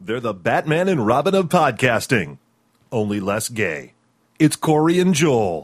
They're the Batman and Robin of podcasting, only less gay. It's Corey and Joel.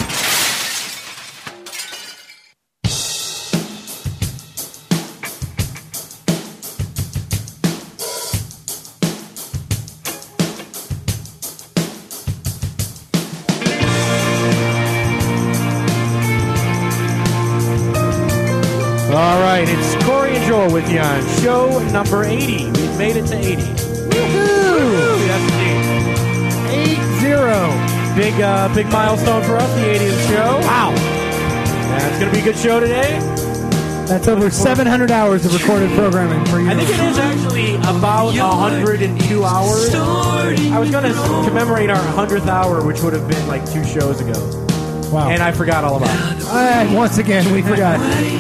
All right, it's Corey and Joel with you on show number 80. We've made it to 80. Woohoo! Yes, indeed. 80. Big milestone for us, the 80th show. Wow. It's going to be a good show today. That's over 700 hours of recorded programming for you. I think it is actually about 102 hours. I was going to commemorate our 100th hour, which would have been like 2 shows ago. Wow. And I forgot all about it. Once again, we forgot.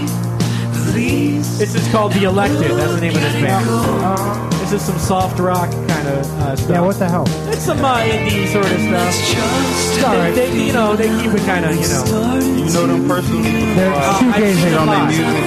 This is called The Elected. That's the name of this band. This is some soft rock kind of stuff. Yeah, what the hell? It's some indie sort of stuff. It's all right. They keep it kind of, You know them personally? They're shoegazing on their music.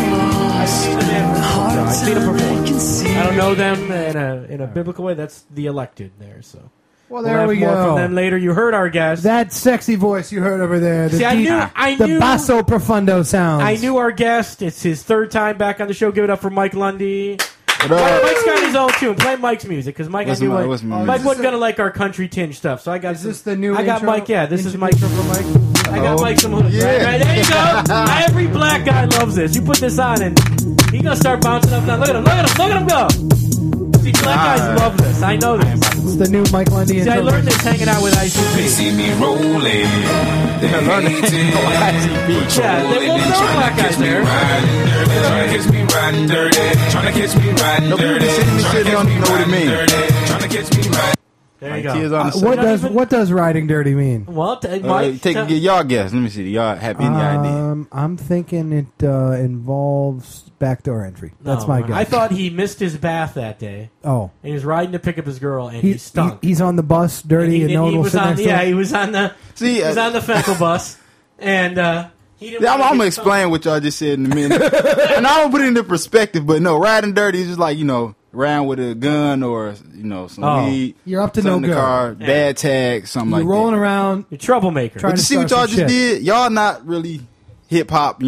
I've seen them perform. I don't know them in a biblical way. That's The Elected there. So. Well, there we'll we have more go. from them later. You heard our guest. That sexy voice you heard over there. The See, I knew basso profundo sounds. I knew our guest. It's his 3rd time back on the show. Give it up for Mike Lundy. Mike's got his own tune. Play Mike's music because Mike, Mike wasn't gonna like our country tinge stuff. So I got. Is this the new? I got intro? Mike. Yeah, this is Mike. For Mike. I got Mike some hoods. Yeah. Right, there you go. Every black guy loves this. You put this on and he gonna start bouncing up now. Look at him. Look at him. Look at him go. See, black guys love this. I know this. It's the new Mike Lundy. See, I learned this hanging out with ICP. They see me rolling. They hating. Yeah, they won't know black guys there. Trying to catch me riding dirty. Trying to catch me riding dirty. They don't even know what it means. Trying to catch me riding. There you go. What does riding dirty mean? Well, Mike, Get y'all guess. Let me see. Y'all have any idea? I'm thinking it involves backdoor entry. That's my guess. I thought he missed his bath that day. Oh. And he was riding to pick up his girl, and he stunk. He's on the bus, dirty, and no one will sit next to him. Yeah, he was on the Fenkel bus, and he didn't. I'm gonna explain what y'all just said in a minute, and I'm gonna put it into perspective. But no, riding dirty is just like riding with a gun or some weed. You're up to something no in the good. car, bad tag, something like that. You're rolling around. You're a troublemaker. But you see what y'all just did? Y'all not really hip hop,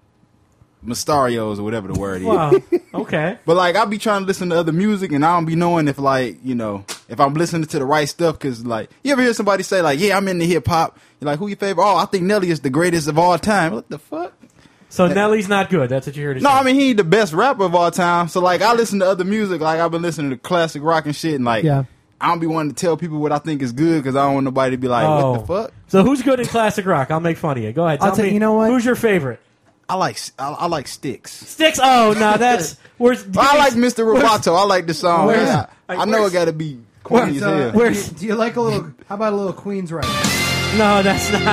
Mystarios or whatever the word is. Wow. Okay. But like I be trying to listen to other music and I don't be knowing if if I'm listening to the right stuff because like you ever hear somebody say like yeah I'm into hip hop, you're like who your favorite? Oh, I think Nelly is the greatest of all time. What the fuck? So Nelly's not good. That's what you heard. No, I mean he ain't the best rapper of all time. So like I listen to other music, like I've been listening to classic rock and shit, and like I don't be wanting to tell people what I think is good because I don't want nobody to be like what the fuck. So who's good in classic rock? I'll make fun of you. Go ahead. I'll tell you. You know what? Who's your favorite? I like Styx. Styx. Oh no, that's where's. I like Mr. Roboto. I like the song. I know it got to be corny as hell. Do you like a little? How about a little Queen's Right? No, that's not.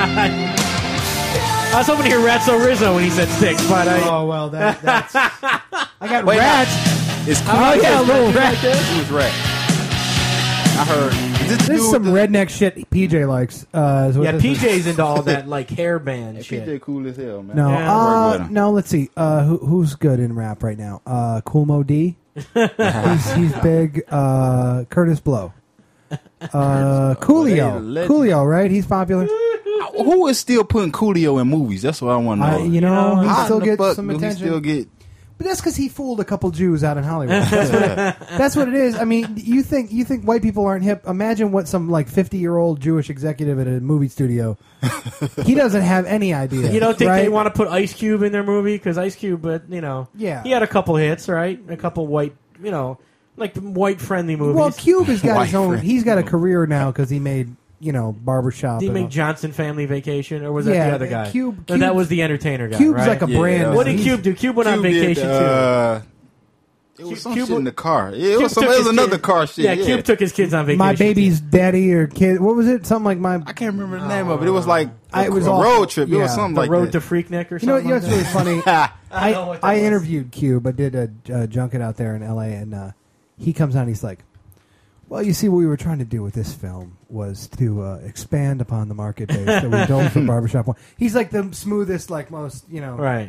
I was hoping to hear Ratso Rizzo when he said Styx, but that's. I got Wait, Rats. It's cool. Oh yeah, a little Rat. Who's Rat? I heard. This is some redneck shit PJ likes. PJ's into all that like hair band shit. PJ cool as hell, man. No, let's see. Who's good in rap right now? Cool Mo D. he's big. Curtis Blow. Coolio, right? He's popular. Who is still putting Coolio in movies? That's what I want to know. He still gets some attention. He still get. But that's because he fooled a couple Jews out in Hollywood. That's what it is. I mean, you think white people aren't hip? Imagine what some like 50-year-old Jewish executive at a movie studio. He doesn't have any idea. You don't think they want to put Ice Cube in their movie because Ice Cube, he had a couple hits, right? A couple white, like white friendly movies. Well, Cube has got his own. He's got a career now because he made. Barbershop. Did he make Johnson Family Vacation, or was that the other guy? Cube, that was the entertainer guy. Cube's right? like a brand. What did Cube do? Cube went on vacation too. It was some shit in the car. Yeah, it was another car shit. Yeah, Cube took his kids on vacation. My baby's daddy or kid. What was it? Something like my. I can't remember the name of it. It was like it was a road trip. It was something the like Road that. to Freaknik or something. You know what's really funny? I was. interviewed Cube. I did a junket out there in L.A. and he comes out and he's like, well, you see, what we were trying to do with this film was to expand upon the market base that we built for Barbershop One. He's like the smoothest, like most, Right.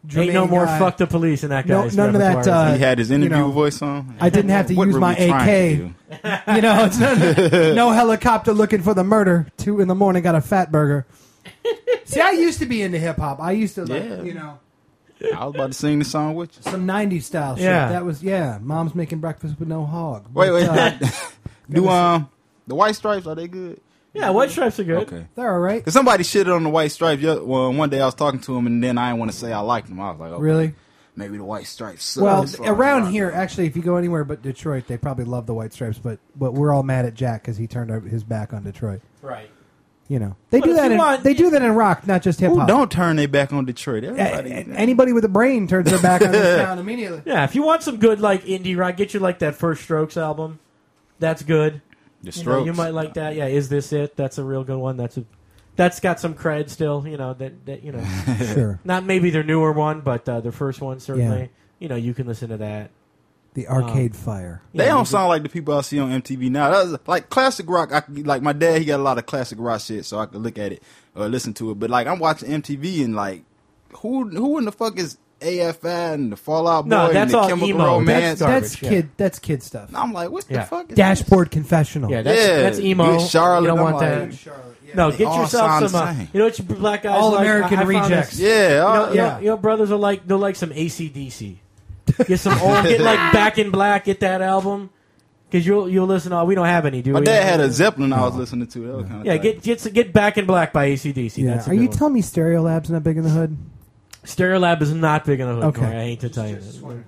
Ain't no Jermaine more guy. fuck the police in that No- guy's none of that, repertoire. He had his interview you know, voice on. I didn't have to What use were my we trying AK. to do? You know, it's no helicopter looking for the murder. 2 a.m, got a fat burger. See, I used to be into hip hop. I used to, like, Yeah. you know, I was about to sing the song with you. some 90s style shit. Yeah. That was, Mom's making breakfast with no hog. Wait. But, Do the White Stripes, are they good? Yeah, White Stripes are good. Okay. they're all right. Because somebody shitted on the White Stripes. Well, one day I was talking to him, and then I didn't want to say I liked them. I was like, okay, Really? maybe the White Stripes suck. Well, So around I- here, actually, if you go anywhere but Detroit, they probably love the White Stripes. But we're all mad at Jack because he turned his back on Detroit. Right. You know, they But do if that. you want- They do that in rock, not just hip Who hop. don't turn their back on Detroit? Everybody. Anybody with a brain turns their back on this town immediately. Yeah, if you want some good like indie rock, get you like that First Strokes album. That's good. The You know, Strokes. you might like that. Yeah, Is This It? That's a real good one. That's got some cred still. You know that you know. Sure. Not maybe their newer one, but their first one certainly. Yeah. You know, you can listen to that. The Arcade Fire. They Yeah, don't you sound like the people I see on MTV now. That's like classic rock. Like my dad, he got a lot of classic rock shit, so I could look at it or listen to it. But like I'm watching MTV and like, who in the fuck is AFI and the Fall Out Boy No, and that's the all Chemical emo. Romance? That's garbage, That's kid stuff. And I'm like, what the Yeah. fuck is Dashboard Confessional. Yeah, this? that's emo. Good Charlotte. You don't I'm want like, that. No, They get all yourself sound some. the same. You know what you black guys All like? American I found Rejects. this- Yeah, Yeah. Your brothers are like they'll like some AC/DC. Get some old, get like Back in Black. Get that album because you'll listen. To, we don't have any, do My we? dad had a Zeppelin I was listening to. That was kind of Yeah, get Back in Black by AC/DC. Yeah. That's a Are good you one. telling me Stereolab's not big in the hood? Stereolab is not big in the hood. Okay. Corey, I hate to tell you that.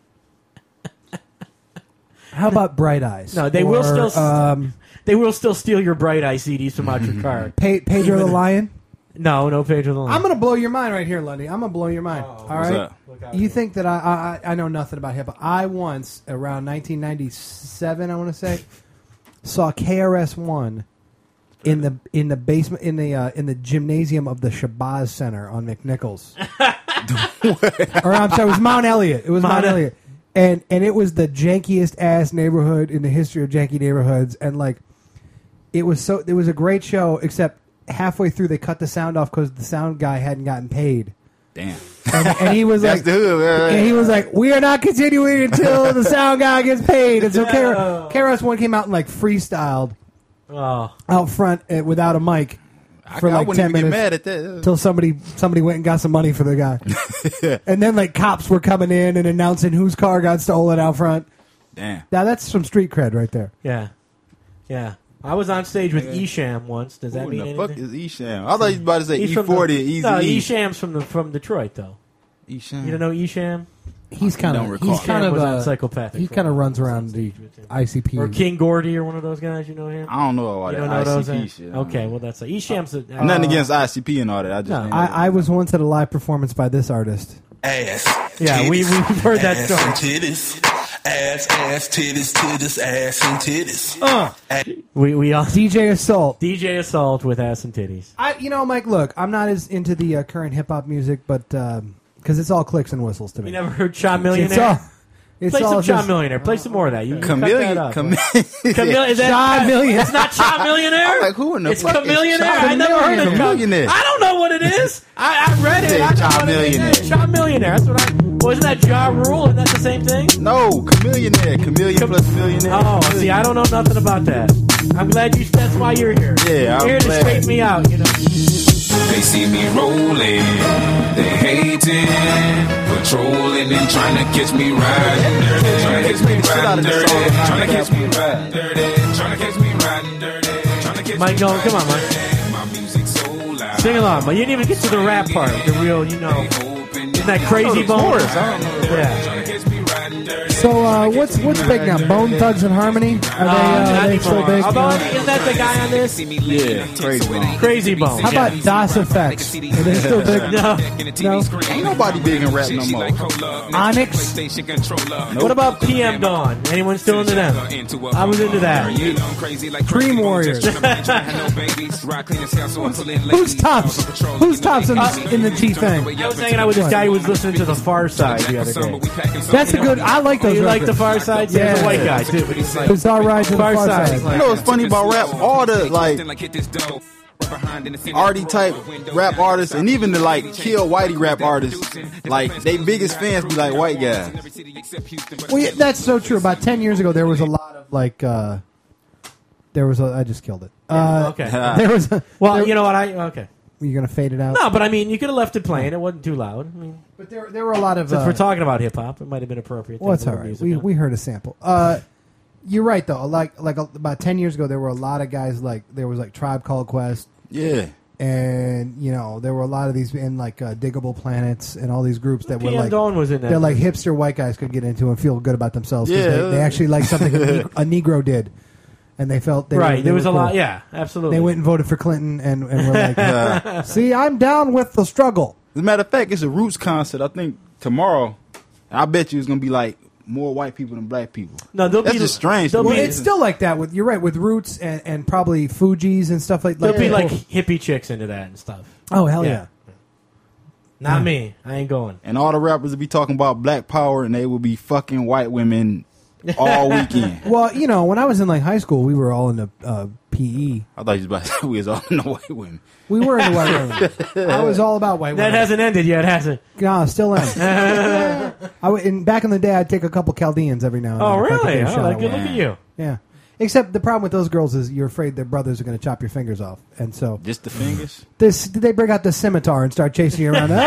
No. How about Bright Eyes? No, they will Or, still. They will still steal your Bright Eye CDs from out your car. Pedro the Lion. No Pedro the Lion. I'm gonna blow your mind right here, Lundy. I'm gonna blow your mind. All What's right. up? You think that I know nothing about hip hop? I once around 1997, I want to say, saw KRS-One in the basement in the gymnasium of the Shabazz Center on McNichols. Or I'm sorry, it was Mount Elliott. It was Mount Elliott, and it was the jankiest ass neighborhood in the history of janky neighborhoods, and like it was a great show, except halfway through they cut the sound off because the sound guy hadn't gotten paid. Damn. And he was That's like, the hood. Man. and he was like, we are not continuing until the sound guy gets paid. And so KRS-One came out and like freestyled Oh, out front without a mic for I like wouldn't 10 even get minutes mad at that. until somebody went and got some money for the guy. And then like cops were coming in and announcing whose car got stolen out front. Damn. Now that's some street cred right there. yeah. I was on stage with Esham once. Does that Who mean in the anything? fuck is Esham? I thought you were about to say He's from E40 the- Easy No, E. Esham's from Detroit though. Esham. You don't know Esham? He's kind don't of recall. Esham was on Psychopathic. he for a kind of while. runs around the ICP. Or King Gordy or one of those guys. You know him? I don't know all You that don't know those? ICP shit. Okay, well that's Esham's. Nothing against ICP and all that. I just No, ain't I was once at a live performance by this artist. Ass. Yeah, we've heard that ass story. and titties. Ass, titties, ass and titties. We all DJ Assault. DJ Assault with ass and titties. Mike, look, I'm not as into the current hip hop music, but because it's all clicks and whistles to me. You never heard Cha it's Millionaire? all. It's Play all some Cha just- Millionaire. Play some more of that. You cut that Chameleon. up. Chameleon. Is that, Cha Millionaire. It's not Cha Millionaire. I'm like, who in the It's fuck is Chameleonaire. Cha I never heard of Chameleonaire? I don't know what it is. I read it. Say I know Cha what it is. Millionaire. Cha Millionaire. That's what I. Wasn't that Ja Rule? Isn't that the same thing? No, Chameleonaire. Chameleon plus millionaire. Oh, see, I don't know nothing about that. I'm glad you. That's why you're here. Yeah, I'm you're here to glad. straighten me out. You know. They see me rolling, they hating, patrolling and trying to catch me riding dirty, trying to catch me riding dirty, trying to catch me riding dirty, trying to catch me riding dirty, trying to catch Mike, me go, riding come on, Mike. dirty. My music so loud. Sing along, but you didn't even get to the rap part. The real, you know. Isn't that Crazy Bone? Yeah. Trying to catch me riding dirty. So what's big now? Bone Thugs and Harmony? Not Are they still anymore. big? Although, isn't that the guy on this? Yeah, Crazy Bone. Crazy Bone. How about Das Effects? Are they still big? No. Ain't nobody big in rap no more. Onyx? What about PM Dawn? Anyone still into them? I was into that. Dream Warriors. Who's tops? Who's tops in the G thing? I was hanging out with this guy who was listening to The Far Side the other day. That's a good. I like those. You like The records. Far Side? Yeah, he's a white guy too. But he's like, Bizarre Ride to the Far Far Side. Side. You know what's funny about rap? All the like arty type rap artists, and even the like kill whitey rap artists, like they biggest fans be like white guys. Well, yeah, that's so true. About 10 years ago, there was a lot of like. I just killed it. Okay. There was. Well, you know what? Okay. You're gonna fade it out. No, but I mean, you could have left it playing. It wasn't too loud. I mean, but there were a lot of. since we're talking about hip hop, it might have been appropriate. to Well, have it's a all little right. music on. We heard a sample. You're right though. Like about 10 years ago, there were a lot of guys like there was like Tribe Called Quest. Yeah. And there were a lot of these in like Diggable Planets and all these groups that were PM like Dawn was in that. they're like hipster white guys could get into and feel good about themselves because Yeah. they actually liked something a Negro did, and they felt they right. Were, there they was were a cool. lot. Yeah, absolutely. They went and voted for Clinton and were like, "See, I'm down with the struggle." As a matter of fact, it's a Roots concert. I think tomorrow. I bet you it's gonna be like more white people than black people. No, they'll That's be just strange. they'll Well, be- it's still like that with you're right with Roots and probably Fugees and stuff like that. There'll be like hippie chicks into that and stuff. oh hell yeah. Not me. I ain't going. And all the rappers will be talking about black power, and they will be fucking white women all weekend. Well, when I was in like high school, we were all into PE. I thought you was about to say we was all in the white women. We were into white women. I was all about white That women. hasn't ended yet, has it? No, still am. Back in the day, I'd take a couple Chaldeans every now and then. Oh, if I could really? get a Oh, shot like, at good one. look at you. Yeah. Except the problem with those girls is you're afraid their brothers are going to chop your fingers off, and so Just the fingers. they bring out the scimitar and start chasing you around.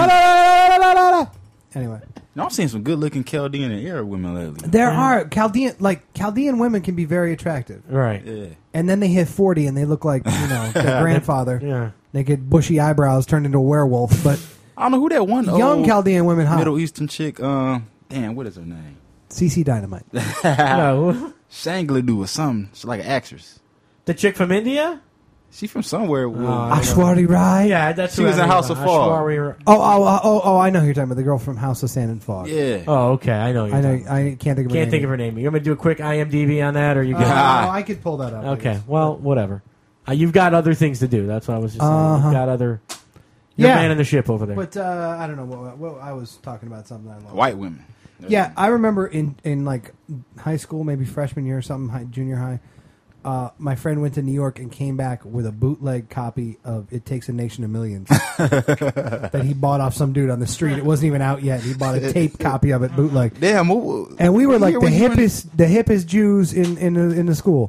Anyway, No, I've seen some good looking Chaldean and Arab women lately. there are Chaldean women can be very attractive, Right. Yeah. and then they hit 40 and they look like their grandfather. Yeah. They get bushy eyebrows, turned into a werewolf, but I don't know who that one young old Chaldean women hot. Middle Eastern chick. Damn, what is her name? CC Dynamite. No. Shangledu or something. She's like an actress. The chick from India? She from somewhere. Ashwari Rai. Yeah, that's She who was I in mean. House of Fog. Ashwari- Oh, I know who you're talking about. The girl from House of Sand and Fog. Yeah. Oh, okay. I know. I know. I can't think of her name. Can't think of her name. You want me to do a quick IMDb on that, or you No, good? I could pull that up. I Okay. guess. Well, whatever. You've got other things to do. That's what I was just saying. You've got other. You're Yeah. manning the ship over there. But I don't know what I was talking about something. I love. White women. Yeah, I remember in like high school, maybe freshman year or something, junior high. My friend went to New York and came back with a bootleg copy of "It Takes a Nation of Millions" that he bought off some dude on the street. It wasn't even out yet. He bought a tape copy of it, bootleg. Damn. And we were like the the hippest Jews in the school.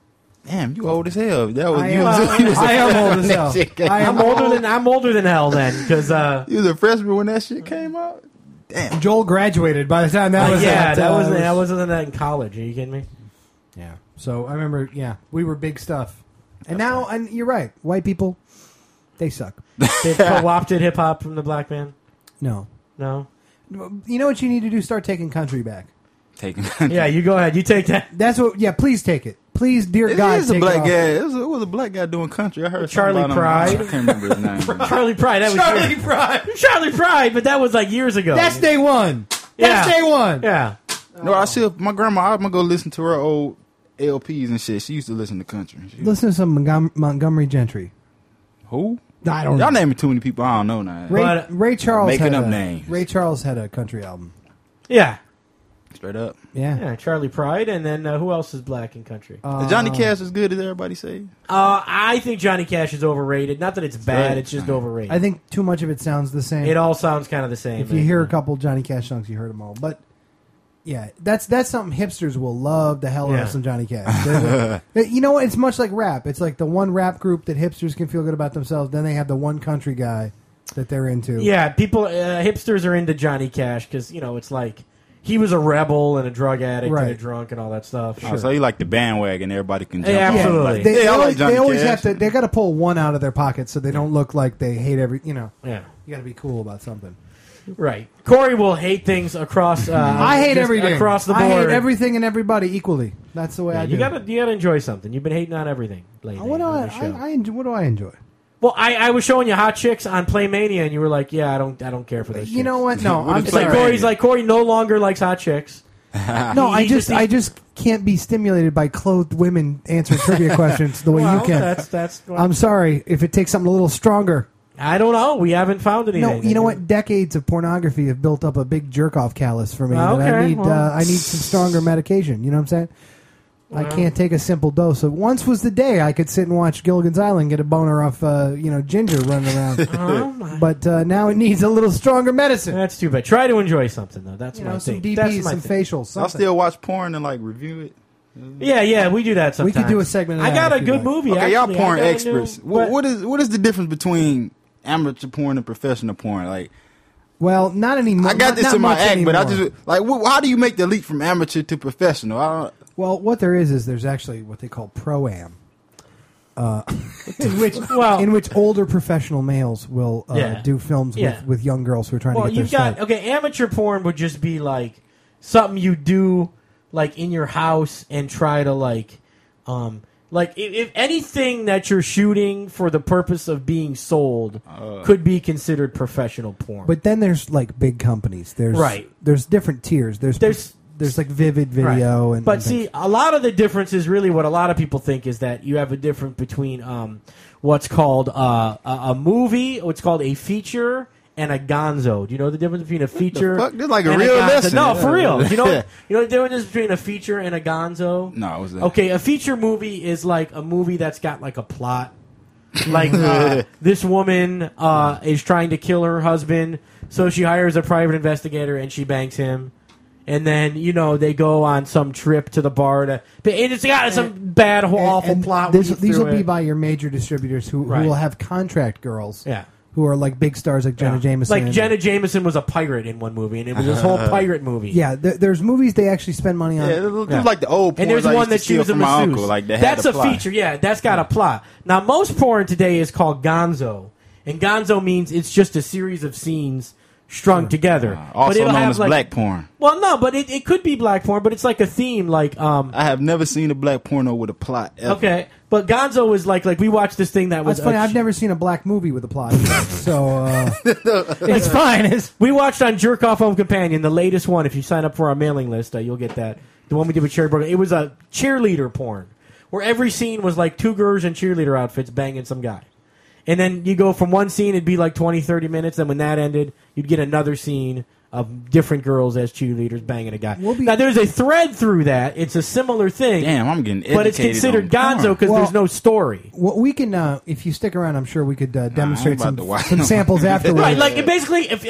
Damn, you old as hell. That was I you. am, Was, I am old as hell. I am I'm older than hell then, because you was a freshman when that shit came out. Damn. Joel graduated by the time that was yeah, out, that wasn't that in college. Are you kidding me? Yeah. So I remember, we were big stuff. And now, and you're right, white people, they suck. They co-opted hip hop from the black man. No. No. You know what you need to do? Start taking country back. Taking. Yeah, you go ahead. You take that. That's what. Yeah, please take it. Please, dear It God, is a take black it off. guy. It was a black guy doing country. I heard Charlie something about Pride. him. I can't remember his name. Charlie Pride. That was Pride. Charlie Pride, but that was like years ago. That's day one. That's Yeah. day one. Yeah. No, I see my grandma. I'm gonna go listen to her old LPs and shit. She used to listen to country. Listen to some Montgomery Gentry. Who? I don't Y'all know. naming too many people. I don't know now. Ray Charles Making had up a, names. Ray Charles had a country album. Yeah. Straight up. Yeah. Yeah. Charlie Pride, and then who else is black in country? Johnny Cash as good as everybody say? I think Johnny Cash is overrated. Not that it's bad; right. it's just overrated. I think too much of it sounds the same. It all sounds kind of the same. If you hear a couple Johnny Cash songs, you heard them all. But yeah, that's something hipsters will love the hell out Yeah. of some Johnny Cash. You know what? It's much like rap. It's like the one rap group that hipsters can feel good about themselves. Then they have the one country guy that they're into. Yeah, people, hipsters are into Johnny Cash because it's like he was a rebel and a drug addict and a Right. drunk and all that stuff. Oh, so you like the bandwagon? Everybody can jump. Yeah, on. absolutely. Like, They, yeah, I like Johnny they always Cash. have to. They got to pull one out of their pocket so they don't look like they hate every. Yeah, You got to be cool about something. right. Corey will hate things across. I hate just everything across the board. I hate everything and everybody equally. That's the way Yeah, I do. you gotta enjoy something. You've been hating on everything lately. What do on I, the show. I enjoy, what do I enjoy? Well, I was showing you hot chicks on Playmania, and you were like, "Yeah, I don't care for those." You know what? No, What I'm is It's like sorry. Corey no longer likes hot chicks. No, He just- I just can't be stimulated by clothed women answering trivia questions the way Well, you can. That's. I'm sorry if it takes something a little stronger. I don't know. We haven't found anything. No, you know what? Decades of pornography have built up a big jerk off callus for me. that Okay, I need well. I need some stronger medication. You know what I'm saying? I can't take a simple dose. So once was the day I could sit and watch Gilligan's Island get a boner off, Ginger running around. But now it needs a little stronger medicine. That's too bad. Try to enjoy something though. That's my some thing. DPs, That's my some thing. facials. I'll Something. still watch porn and like review it. Yeah, we do that sometimes. We could do a segment of I that got a if you good like. movie. Okay, y'all actually. porn I got a experts. new- What is the difference between amateur porn and professional porn? Like, Well, not anymore. I got this not in my much act, but I anymore. just like, how do you make the leap from amateur to professional? I don't. Well, what there is there's actually what they call pro-am. In which older professional males will do films with young girls who are trying to get their you've got start. amateur porn would just be like something you do like in your house and try to like if anything that you're shooting for the purpose of being sold could be considered professional porn. But then there's like big companies. There's different tiers. There's like Vivid Video right. and. But and see, things. a lot of the difference is really what a lot of people think is that you have a difference between what's called a movie, what's called a feature, and a gonzo. Do you know the difference between a feature? Fuck, this is like a and real gonzo? lesson. No, for real. You know the difference between a feature and a gonzo? No, what's that? Okay, a feature movie is like a movie that's got like a plot. Like this woman is trying to kill her husband, so she hires a private investigator and she bangs him. And then, they go on some trip to the bar and it's got some bad, awful plot. These will be by your major distributors who will have contract girls. Yeah. Who are like big stars like Jenna Jameson. Like Jenna Jameson was a pirate in one movie, and it was this whole pirate movie. Yeah, there's movies they actually spend money on. Yeah, like the old porn. And there's one that she was a masseuse. Uncle, like that's a feature, that's got a plot. Now, most porn today is called gonzo. And gonzo means it's just a series of scenes strung together. Also it'll known have as black porn. Well, no, but it could be black porn, but it's like a theme. Like I have never seen a black porno with a plot ever. Okay, but gonzo is like we watched this thing that was... That's funny, I've never seen a black movie with a plot. So, it's fine. We watched on Jerk Off Home Companion, the latest one. If you sign up for our mailing list, you'll get that. The one we did with Cherry Burger. It was a cheerleader porn, where every scene was like two girls in cheerleader outfits banging some guy. And then you go from one scene, it'd be like 20, 30 minutes. Then when that ended, you'd get another scene of different girls as cheerleaders banging a guy. Now, there's a thread through that. It's a similar thing. Damn, I'm getting educated. But it's considered gonzo because there's no story. Well, we can, if you stick around, I'm sure we could demonstrate some samples afterwards. Right, like basically, if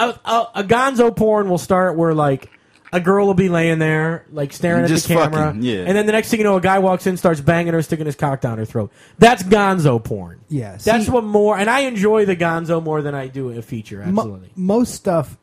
a gonzo porn will start where like a girl will be laying there, like staring at the camera, fucking, and then the next thing you know, a guy walks in, starts banging her, sticking his cock down her throat. That's gonzo porn. Yeah, that's what more, and I enjoy the gonzo more than I do a feature. Absolutely, most stuff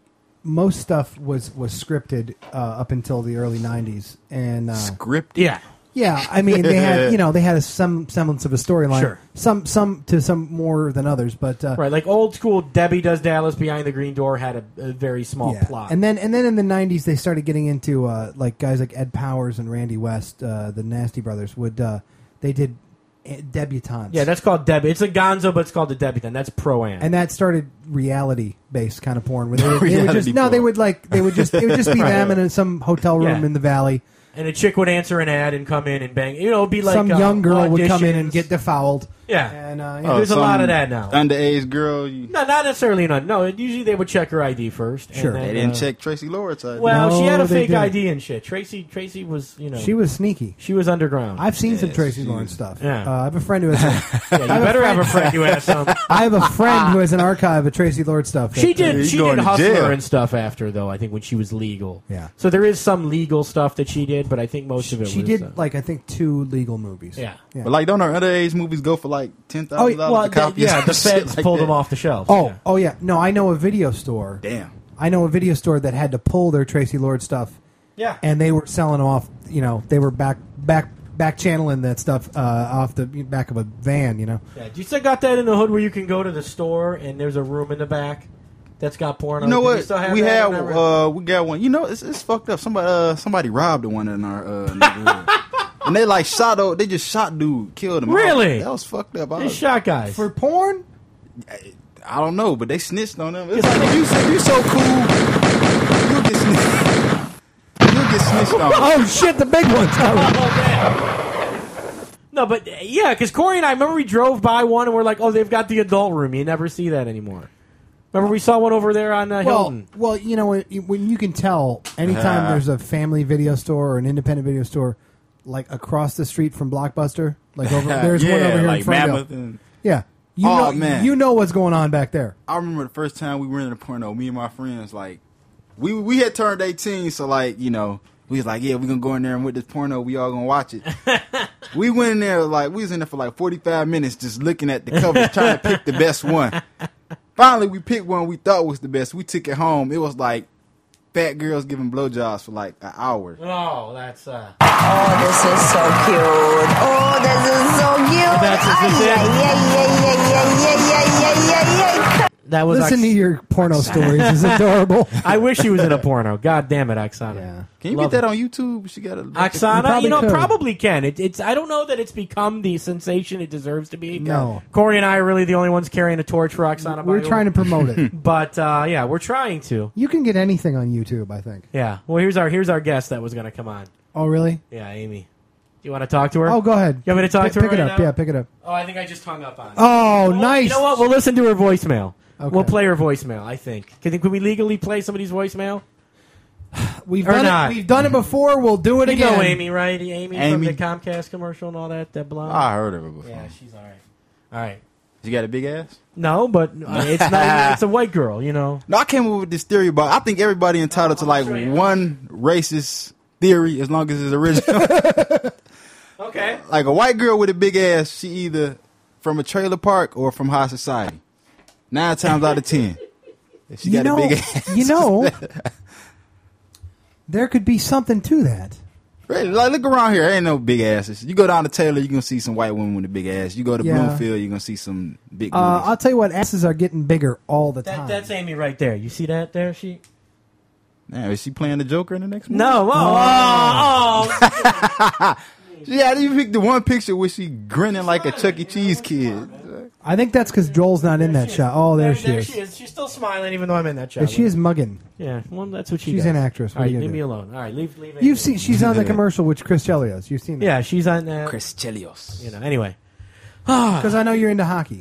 was scripted up until the early '90s, and scripted. Yeah, I mean they had some semblance of a storyline. Sure. Some more than others, but right, like old school Debbie Does Dallas Behind the Green Door had a very small plot. And then in the '90s they started getting into like guys like Ed Powers and Randy West, the Nasty Brothers they did debutantes. Yeah, that's called Debbie. It's a gonzo, but it's called the debutante. That's pro-am. And that started reality-based kind of porn. Where it would just be them in some hotel room in the valley. And a chick would answer an ad and come in and bang. It'd be like some young girl auditions. would come in and get defouled. Yeah, and there's a lot of that now. Underage girl. No, not necessarily. No, usually they would check her ID first. Sure, and then, they didn't check Tracy Lord's ID. Well, she had a fake didn't. ID and shit. Tracy was, she was sneaky. She was underground. I've seen some Tracy Lawrence stuff. Yeah. I have a friend who has. You better have a friend who has some. I have a friend who has an archive of Tracy Lord stuff. She did Hustler jail. and stuff after, though. I think when she was legal. Yeah. So there is some legal stuff that she did, but I think most of it. She was, did I think 2 legal movies. Yeah. But like, don't our underage movies go for like $10,000 a copy? Yeah, the feds pulled them off the shelves. Oh yeah. No, I know a video store. Damn. I know a video store that had to pull their Tracy Lord stuff. Yeah. And they were selling them off. They were back channeling that stuff off the back of a van. Yeah. Do you still got that in the hood where you can go to the store and there's a room in the back that's got porn on it? You know what? We got one. It's fucked up. Somebody robbed one in our neighborhood. And they they just shot dude, killed him. Really? That was fucked up. They shot guys. For porn? I don't know, but they snitched on them. It's like, if you so cool, you'll get snitched on. Oh shit, the big ones. No, but because Corey and I remember we drove by one and we're like, oh, they've got the adult room. You never see that anymore. Remember we saw one over there on Hilton. Well, when you can tell anytime there's a family video store or an independent video store, like across the street from Blockbuster. Like over there's one over here like in Ferndale. Mammoth and Yeah. Man. You know what's going on back there. I remember the first time we were in a porno, me and my friends, like, we had turned 18, so, like, you know, we was like, yeah, we're going to go in there and with this porno, we all going to watch it. We went in there, like, we was in there for like 45 minutes just looking at the covers, trying to pick the best one. Finally, we picked one we thought was the best. We took it home. It was like fat girls giving blowjobs for like an hour. Oh, that's Oh, this is so cute. Oh, this is so cute. That's that was Listen to your porno stories. It's adorable. I wish she was in a porno. God damn it, Oksana. Yeah. Can you Love get that on YouTube? She got a Oksana, You probably could. probably can. It's. I don't know that it's become the sensation it deserves to be. No. Corey and I are really the only ones carrying a torch for Oksana. We're trying to promote it. But yeah, we're trying to. You can get anything on YouTube, I think. Yeah. Well, here's our guest that was going to come on. Oh, really? Yeah, Amy. Do you want to talk to her? Oh, go ahead. You want me to talk to her Pick it right up. now? Yeah, pick it up. Oh, I think I just hung up on it. Oh, Well, nice. You know what? We'll listen to her voicemail. Okay. We'll play her voicemail, I think. Can we legally play somebody's voicemail? We've Or done not. it. We've done it before. We'll do it You again. know Amy, right? Amy from Amy. the Comcast commercial and all that blonde. I heard of her before. Yeah, she's all right. All right. She got a big ass? No, but it's not. It's a white girl, you know. No, I came up with this theory about, I think everybody entitled to like sure you one racist theory as long as it's original. Okay. Like a white girl with a big ass, she either from a trailer park or from high society. 9 times out of 10. If she got a big ass. You know, there could be something to that. Really, like, look around here. There ain't no big asses. You go down to Taylor, you're going to see some white women with a big ass. You go to Yeah. Bloomfield, you're going to see some big booties. I'll tell you what, asses are getting bigger all the time. That's Amy right there. You see that there? She. Now, is she playing the Joker in the next movie? No. Oh. Yeah, you picked the one picture where she grinning like a Chuck E. Cheese kid. I think that's because Joel's not in that shot. Oh, there she is. She is. She's still smiling even though I'm in that shot. But she is mugging. Yeah. Well, that's what she She's does. an actress. What All are right, you gonna leave do? me alone. All right, leave. You've seen she's on the commercial with Chris Chelios. You've seen that. Yeah, she's on that. Chris Chelios. You know. Anyway. Because I know you're into hockey.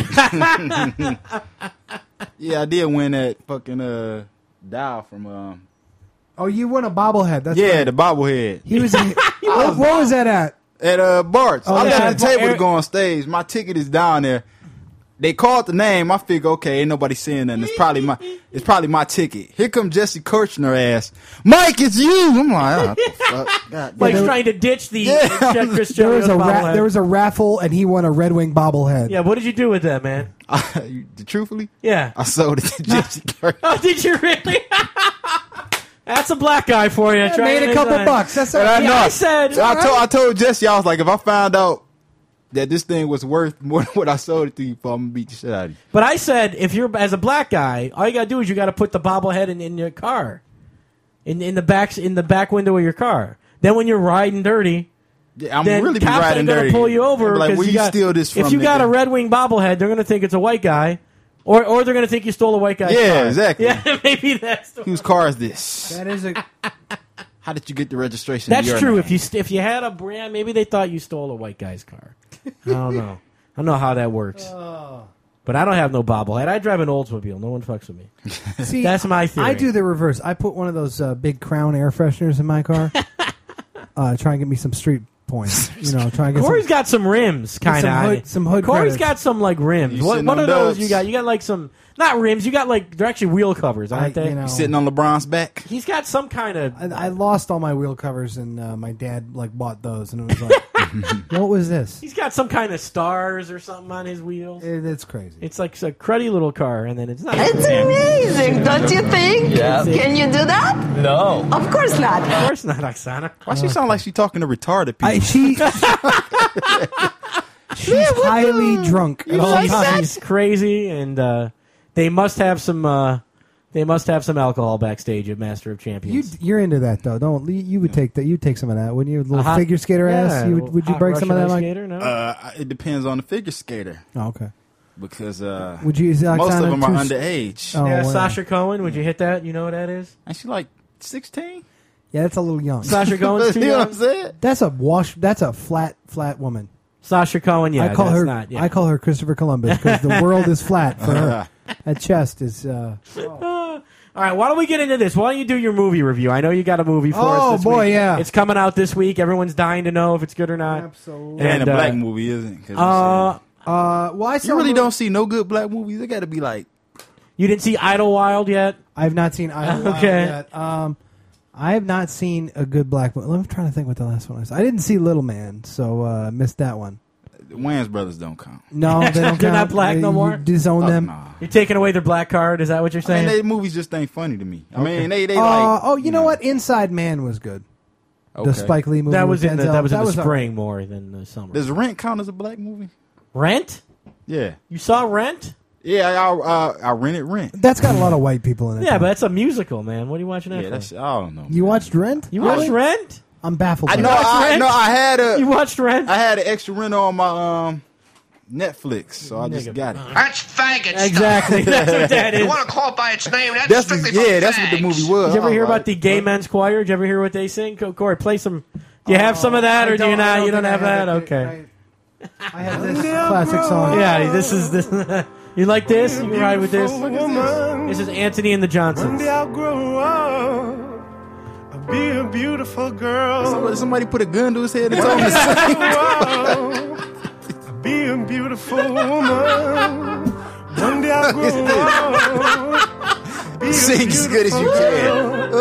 Yeah, I did win that fucking dial from Oh, you won a bobblehead. That's yeah, right. the bobblehead. He was. What was that at? At Bart's. Oh, I yeah. left the table Eric- to go on stage. My ticket is down there. They called the name. I figure, okay, ain't nobody saying nothing. It's probably my ticket. Here come Jesse Kirchner ass. Mike, it's you. I'm like, oh, what the fuck? God Like damn. trying to ditch the Yeah. Chef Chris There was Chelios bobblehead. there was a raffle, and he won a Red Wing bobblehead. Yeah, what did you do with that, man? Truthfully, Yeah. I sold it to Jesse Kirchner. Oh, did you really? That's a black guy for you. I trying made to a couple design. bucks. That's all And I right. know. I said. So I told Jesse, I was like, if I found out that this thing was worth more than what I sold it to you for, I'm gonna beat the shit out of you. But I said, if you're as a black guy, all you gotta do is you gotta put the bobblehead in your car, in the back window of your car. Then when you're riding dirty, Yeah, I'm then really be cops riding are gonna dirty. pull you over I'm like, because where you steal this from? If you got nigga? a Red Wing bobblehead, they're gonna think it's a white guy, or they're gonna think you stole a white guy's Yeah, car. exactly. Yeah, maybe that's the. Whose car is this? That is a. How did you get the registration? That's to your true. name? If you had a brand, maybe they thought you stole a white guy's car. I don't know. I don't know how that works. But I don't have no bobblehead. I drive an Oldsmobile. No one fucks with me. See, That's my theory. I do the reverse. I put one of those big Crown air fresheners in my car. Try and get me some street points. You know, try and get Corey's got some rims, kind of. some hood Corey's credits. got some like rims. You What sitting are on those dubs. you got? You got like some not rims. You got like they're actually wheel covers, aren't they? you know, Sitting on LeBron's back. He's got some kind of. I lost all my wheel covers, and my dad like bought those, and it was like, what was this? He's got some kind of stars or something on his wheels. It's crazy. It's like a cruddy little car, and then it's not. It's amazing, don't you think? Yeah. Can you do that? No. Of course not. Of course not, Oksana. Why she sound like she talking to retarded people? She's highly drunk. at all times. She's crazy, and they must have some. They must have some alcohol backstage at Master of Champions. You're into that though, don't you? Would take that. You'd take some of that, wouldn't you? Little A hot- figure skater yeah, ass. You would you hot break some of Russian that? ice Like, skater? No. It depends on the figure skater oh, okay. because Would you? Is most of Oksana them are too- underage. Oh, Yeah, wow. Sasha Cohen. Would you hit that? You know what that is? Ain't she like 16? Yeah, that's a little young. Sasha Cohen's too You know what I'm young. saying? That's a wash. That's a flat woman. Sasha Cohen. Yeah, I call that's her. Not, yeah. I call her Christopher Columbus because the world is flat for her. That chest is. All right, why don't we get into this? Why don't you do your movie review? I know you got a movie for us Oh, this boy, week. yeah. It's coming out this week. Everyone's dying to know if it's good or not. Absolutely. It ain't a And, black movie, is it? 'Cause Well, I saw you really don't see no good black movies. It got to be like. You didn't see Idlewild yet? I have not seen Idlewild Okay. yet. I have not seen a good black movie. I'm trying to think what the last one was. I didn't see Little Man, so I missed that one. The Wayans brothers don't count. No, they don't They're count. not black no You more? disown them. Nah. You're taking away their black card? Is that what you're I saying? mean, they movies just ain't funny to me. I mean, they like. Oh, you know what? Inside Man was good. Okay. The Spike Lee movie. that was with in the, Denzel. that was in the all spring right. more than the summer. Does Rent count as a black movie? Rent? Yeah. You saw Rent? Yeah, I rented Rent. That's got a lot of white people in it. Yeah, but that's a musical, man. What are you watching that Yeah, for? that's I don't know. You watched Rent? You watched Rent? I'm baffled. I by know. that. Rent? You watched Rent? I had an extra rent on my Netflix, so I just got it. That's faggot Exactly. That's what that You is. want to call it by its name? That's, That's strictly that's for what the fags. movie was. Did you ever hear All right. about the Gay Men's Choir? Did you ever hear what they sing? Corey, play some. Do you have some of that, or do you not? You don't have that? Okay. I have this classic song. Yeah, this is this. You like this? You can ride with this. This is Anthony and the Johnsons. I'll grow up, I'll be a beautiful girl. Somebody put a gun to his head and told him to sing. I'll be a beautiful woman. One day I'll grow up. Be a Sing as good as you can.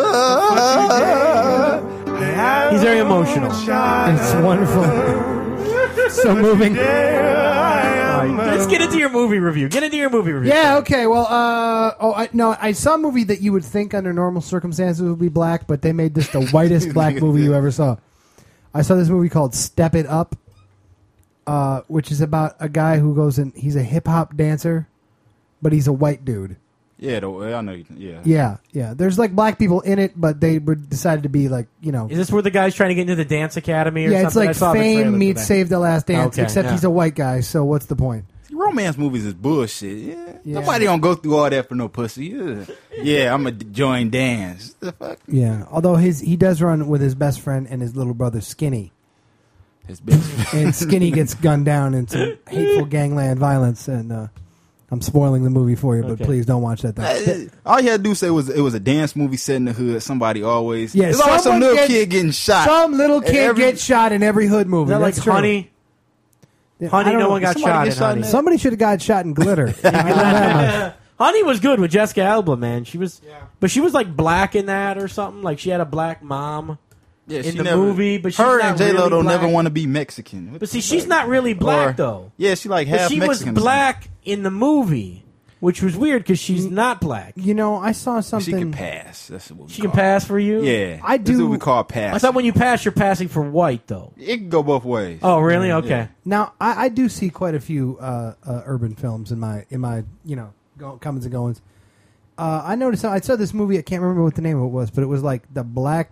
He's very emotional. It's wonderful. So moving. Let's get into your movie review. Get into your movie review. Yeah, okay. Well, I saw a movie that you would think under normal circumstances would be black, but they made this the whitest black movie you ever saw. I saw this movie called Step It Up, which is about a guy who goes and he's a hip hop dancer, but he's a white dude. Yeah, I know. Yeah. Yeah. There's like black people in it, but they were decided to be like, you know. Is this where the guy's trying to get into the dance academy or Yeah, something? I it's saw like the trailer Fame for meets that. Save the Last Dance, Okay, except yeah. he's a white guy. So what's the point? Romance movies is bullshit. Yeah. Nobody gonna go through all that for no pussy. Yeah, I'm gonna join dance. The fuck? Yeah, although he does run with his best friend and his little brother Skinny, His best friend. and Skinny gets gunned down in some hateful gangland violence. And I'm spoiling the movie for you, but Okay. please don't watch that thing. All you had to do say was it was a dance movie set in the hood. Somebody always. Yeah, there's always some someone little gets- kid getting shot. Some little kid Every- gets shot in every hood Is movie. that like That's true. Honey? Yeah, Honey, I don't no know. one got Somebody shot get in shot in Honey. that? Somebody should have got shot in Glitter. I know that much. Honey was good with Jessica Alba, man. She was, but she was like black in that or something. Like she had a black mom Yeah, in she the never- movie, but she's her not and J Lo really don't black. never want to be Mexican. What But the see, she's fuck? not really black Or- though. Yeah, she like But half she Mexican. was black in the movie, which was weird because she's not black. You know, I saw She something. can pass. That's what we She can call it. pass for you. Yeah, I This is do- what we call pass. I thought when you pass, you're passing for white though. it can go both ways. Oh, really? Okay. Yeah. Now, I do see quite a few urban films in my comings and goings. I noticed I saw this movie. I can't remember what the name of it was, but it was like the Black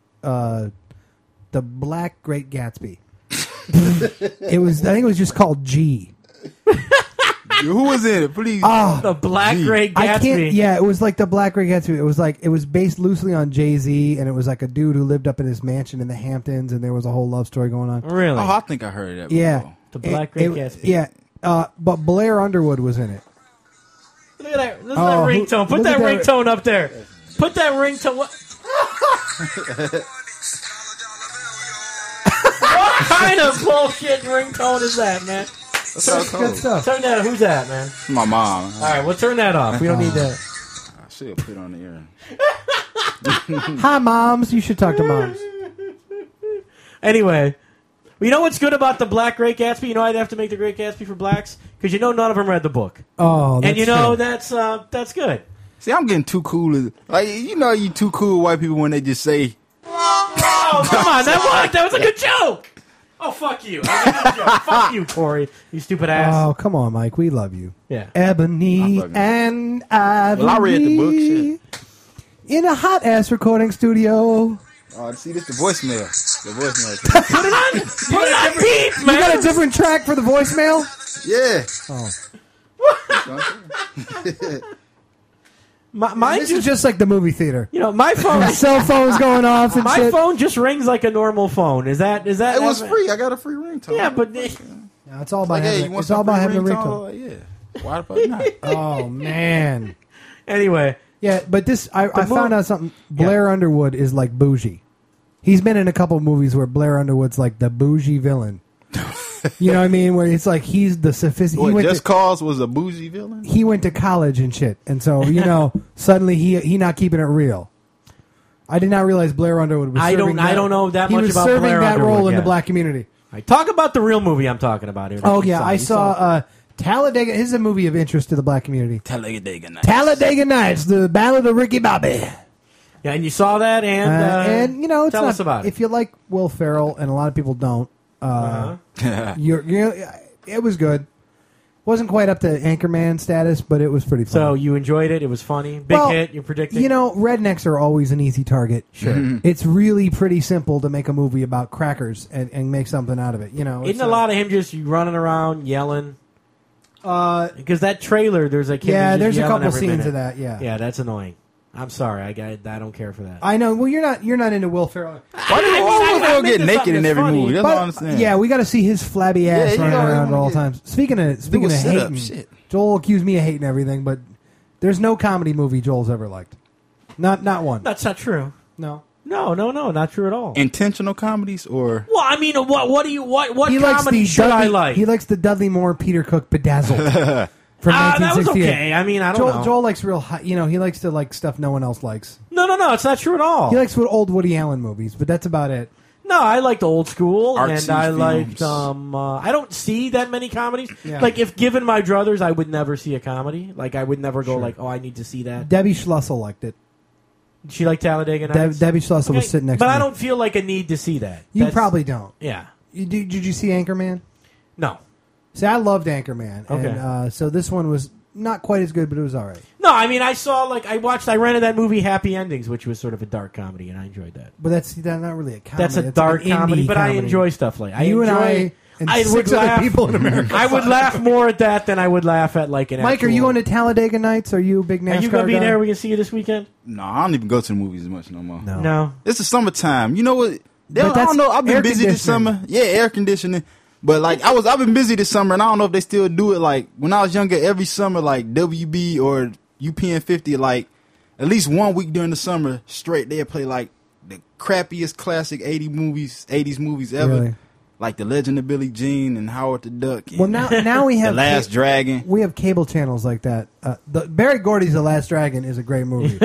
Great Gatsby. It was. I think it was just called G. Who was in it? Please. The Black Great I Gatsby. can't. Yeah, it was like the Black Great Gatsby. It was based loosely on Jay-Z, and it was like a dude who lived up in his mansion in the Hamptons, and there was a whole love story going on. Really? Oh, I think I heard that. Yeah, Before. The Black Great Gatsby. Yeah, but Blair Underwood was in it. Look at that! Look at Oh, that ringtone. Put look that at that- ringtone up there. Put that ringtone. What kind of bullshit ringtone is that, man? That's how it Good goes. stuff. Turn that. Who's that, man? My mom. All right, we'll turn that off. We don't need that. I should put it on the air. Hi, moms. You should talk to moms. Anyway, you know what's good about the Black Great Gatsby? You know I'd have to make the Great Gatsby for blacks because you know none of them read the book, Oh, that's and you know true. that's good. See, I'm getting too cool. Like you know, you too cool white people when they just say. Oh, come on, that was a good joke. Oh, fuck you. That was a good joke. Fuck you, Corey. You stupid ass. Oh, come on, Mike. We love you. Yeah. Ebony I fucking- and Ivory. Well, I read the book. Shit. In a hot ass recording studio. Oh, see, this the voicemail. The voicemail. Put it on beat, You man. got a different track for the voicemail? Yeah. Mine This just, is just like the movie theater. you know, my phone. My cell phone's going off and My shit. phone just rings like a normal phone. Is that? It was free. I got a free ringtone. Yeah, but No, it's all about Like, hey, having, you want it's all some about free having a ringtone? ringtone. Like, yeah. Why the fuck not? Oh, man. anyway, Yeah, but this I movie- found out something. Blair Underwood is like bougie. He's been in a couple movies where Blair Underwood's like the bougie villain. You know what I mean? Where it's like he's the sophisticated. Just Cause was a bougie villain. He went to college and shit, and so suddenly he not keeping it real. I did not realize Blair Underwood was. I don't know that he much was about serving Blair that Underwood role in yet. the black community. Right. Talk about the real movie I'm talking about here. Oh yeah, I saw Talladega. This is a movie of interest to the black community. Talladega Nights. Talladega Nights, the Ballad of Ricky Bobby. Yeah, and you saw that, and it's tell not, us about it. If you like Will Ferrell, and a lot of people don't, it was good. Wasn't quite up to Anchorman status, but it was pretty fun. So you enjoyed it. It was funny. Big hit. You're predicting. Rednecks are always an easy target. Sure. It's really pretty simple to make a movie about crackers and make something out of it. Isn't a lot of him just running around yelling? Because that trailer, there's a kid. Yeah, there's a yelling couple every scenes minute. of that. Yeah, Yeah, that's annoying. I'm sorry. I don't care for that. I know. Well, you're not into Will Ferrell. Why did Will Ferrell get naked in every movie? That's what I understand. Yeah, we got to see his flabby ass Yeah, running around at all yeah. times. Speaking of sit-up hating, shit. Joel accused me of hating everything, but there's no comedy movie Joel's ever liked. Not one. That's not true. No. No, not true at all. Intentional comedies or Well, I mean, what He likes comedy the should I Dudley, like? He likes the Dudley Moore Peter Cook Bedazzled from that was 1968. okay. I mean, I don't know. Joel likes real. He likes to like stuff no one else likes. No, it's not true at all. He likes old Woody Allen movies, but that's about it. No, I liked old school, Artsy and I liked. films. I don't see that many comedies. Yeah. Like, if given my druthers, I would never see a comedy. Like, I would never go like, oh, I need to see that. Debbie Schlussel liked it. She liked Talladega Nights. Debbie Schlussel was Okay, sitting next but to me. I don't feel like a need to see that. You probably don't. Yeah. Did you see Anchorman? No. See, I loved Anchorman. Okay. And, so this one was not quite as good, but it was all right. No, I mean, I rented that movie Happy Endings, which was sort of a dark comedy, and I enjoyed that. But that's not really a comedy. That's a It's dark like an comedy, indie but I comedy. enjoy stuff like You and I and six other people in America. I would laugh more at that than I would laugh at like an. Mike, are you going to Talladega Nights? Are you a big NASCAR Are you going to be guy? there? We can see you this weekend. no? I don't even go to the movies as much no more. No. It's the summertime. You know what? But I that's don't know. I've been air busy this conditioning. summer. Yeah, air conditioning. But like I've been busy this summer, and I don't know if they still do it. Like when I was younger, every summer, like WB or UPN 50, like at least 1 week during the summer straight, they'd play like the crappiest classic 80s movies ever. Really? Like The Legend of Billie Jean and Howard the Duck. And Well, now we have The Last Dragon. We have cable channels like that. Barry Gordy's The Last Dragon is a great movie.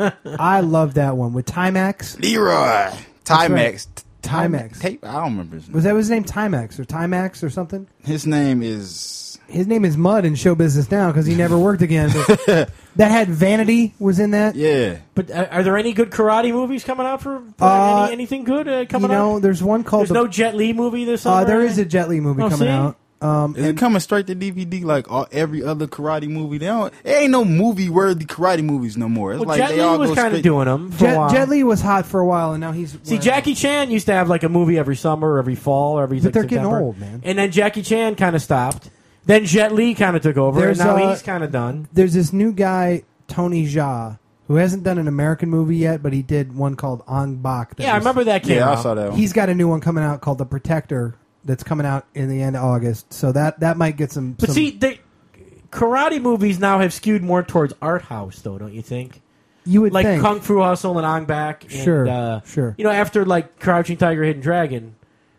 I love that one with Timex. Leroy. Timex. Timex. Tape. I don't remember his name. Was that his name? Timex or something? His name is. His name is Mud in show business now because he never worked again. But that had Vanity was in that. Yeah. But are there any good karate movies coming out for anything good coming out? There's one called. There's no Jet Li movie this summer. There is a Jet Li movie Oh, coming see? out. Is it coming straight to DVD like every other karate movie? There ain't no movie-worthy karate movies no more. It's Well, like Jet they Li all was go kind of straight. doing them for a while. Jet Li was hot for a while, and now he's. See, Jackie Chan used to have like a movie every summer, or every fall, or every. But they're September. getting old, man. And then Jackie Chan kind of stopped. Then Jet Li kind of took over, There's, and now he's kind of done. There's this new guy, Tony Jaa, who hasn't done an American movie yet, but he did one called Ong Bak. Yeah, I remember that came out. I saw that one. He's got a new one coming out called The Protector that's coming out in the end of August. So that might get some. But see, karate movies now have skewed more towards art house, though, don't you think? You would like think. Kung Fu Hustle and Ong Bak. And, Sure, sure. You know, after like Crouching Tiger, Hidden Dragon,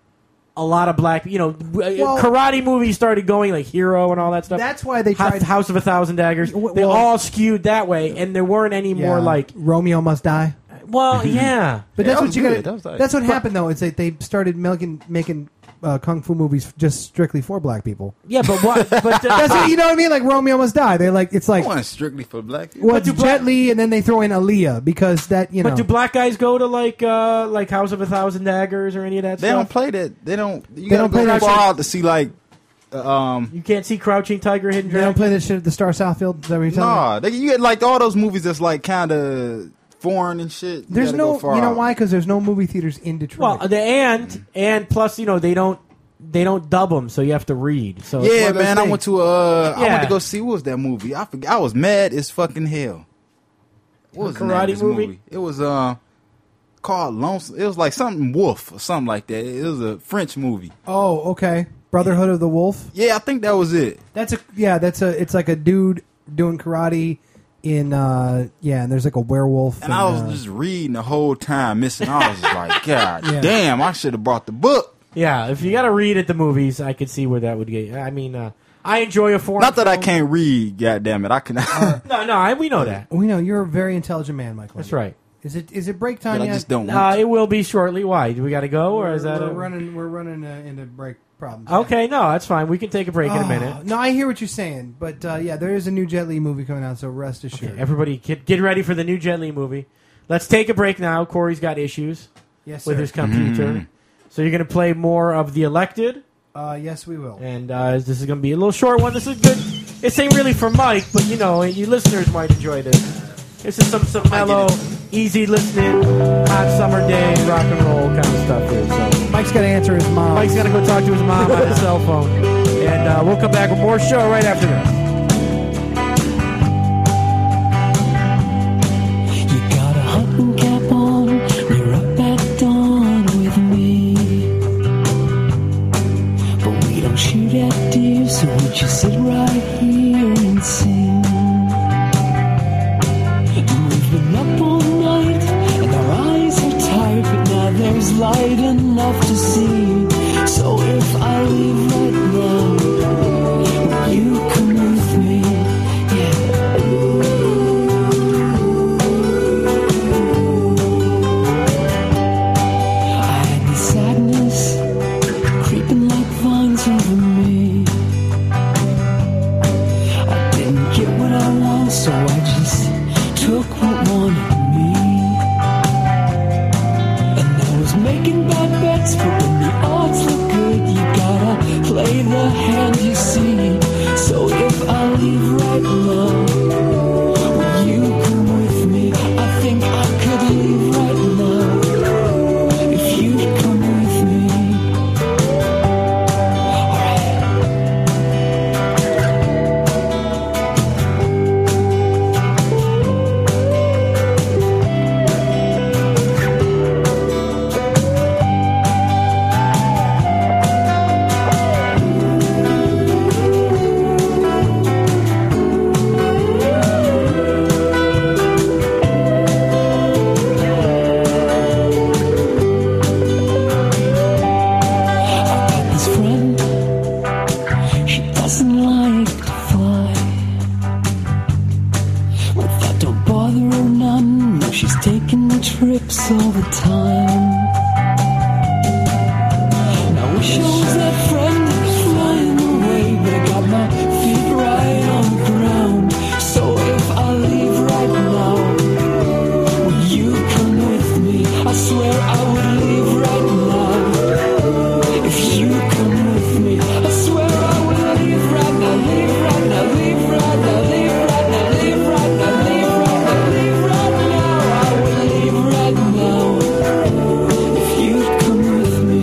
a lot of black, Well- karate movies started going like Hero and all that stuff. That's why they tried. House of a Thousand Daggers. They Well- all skewed that way, and there weren't any Yeah, more like. Romeo Must Die. Well, yeah, But Yeah, that's that what was you good. That got. was like- That's what happened though. Is that they started making kung fu movies just strictly for black people. yeah, but what? But That's what, you know what I mean? Like Romeo Must Die. They like it's like It wasn't strictly for black people. well, it's do black- Jet Li, and then they throw in Aaliyah because that you know. But do black guys go to like House of a Thousand Daggers or any of that They stuff? don't play that. They don't. You They gotta don't play go that far shit. out to see like. You can't see Crouching Tiger, Hidden They don't Dragon. play this shit at the Star Southfield. Is that what you're telling me? You get like all those movies that's like kind of foreign and shit. You There's gotta no, go far you know out. why? Because there's no movie theaters in Detroit. Well, and plus, they don't dub them, so you have to read. So it's one Yeah, of those man. I things. went to I went Yeah. to go see what was that movie? I forgot. I was mad as fucking hell. What was the name of karate this movie? It was called Lonesome. It was like something Wolf or something like that. It was a French movie. Oh, okay. Brotherhood of the Wolf. Yeah, I think that was it. It's like a dude doing karate, in and there's like a werewolf. And I was just reading the whole time, missing. I was like, God damn, I should have brought the book. Yeah, if you got to read at the movies, I could see where that would get. I mean, I enjoy a foreign. Not that film. I can't read, goddamn it, I can. No, we know that. We know you're a very intelligent man, Michael. That's right. Is it break time But yet? I just don't want It will be shortly. Why? Do we got to go, or is that? We're running into break problems. Okay, no, that's fine. We can take a break in a minute. No, I hear what you're saying, but there is a new Jet Li movie coming out, so rest assured. Okay, everybody, get ready for the new Jet Li movie. Let's take a break now. Corey's got issues Yes, with sir. his computer, so you're going to play more of The Elected. Yes, we will. And this is going to be a little short one. This is good. This ain't really for Mike, but you listeners might enjoy this. This is some mellow, easy listening, hot summer day, rock and roll kind of stuff here. So Mike's got to answer his mom. Mike's got to go talk to his mom on his cell phone. And we'll come back with more show right after this. You got a hunting cap on, you're up at dawn with me. But we don't shoot at deer, so would you sit right here and sing? We've been up all night, and our eyes are tired, but now there's light enough to see. So if I leave right now, will you come with me? I had the sadness creeping like vines over me. I didn't get what I want, so I just took what wanted me. And I was making bad bets, but when the odds look good, you gotta play the hand you see. So if I leave right now, will you come with me? I think I could leave right now if you'd come with me. Trips all the time. Now wish I was that friend flying away, but I got my feet right on the ground. So if I leave right now, will you come with me? I swear I would leave right now if you come with me. I swear I would leave right now, leave right now, leave right now, leave right now, leave right now, leave right now, leave right now. I would leave right now if you'd come with me.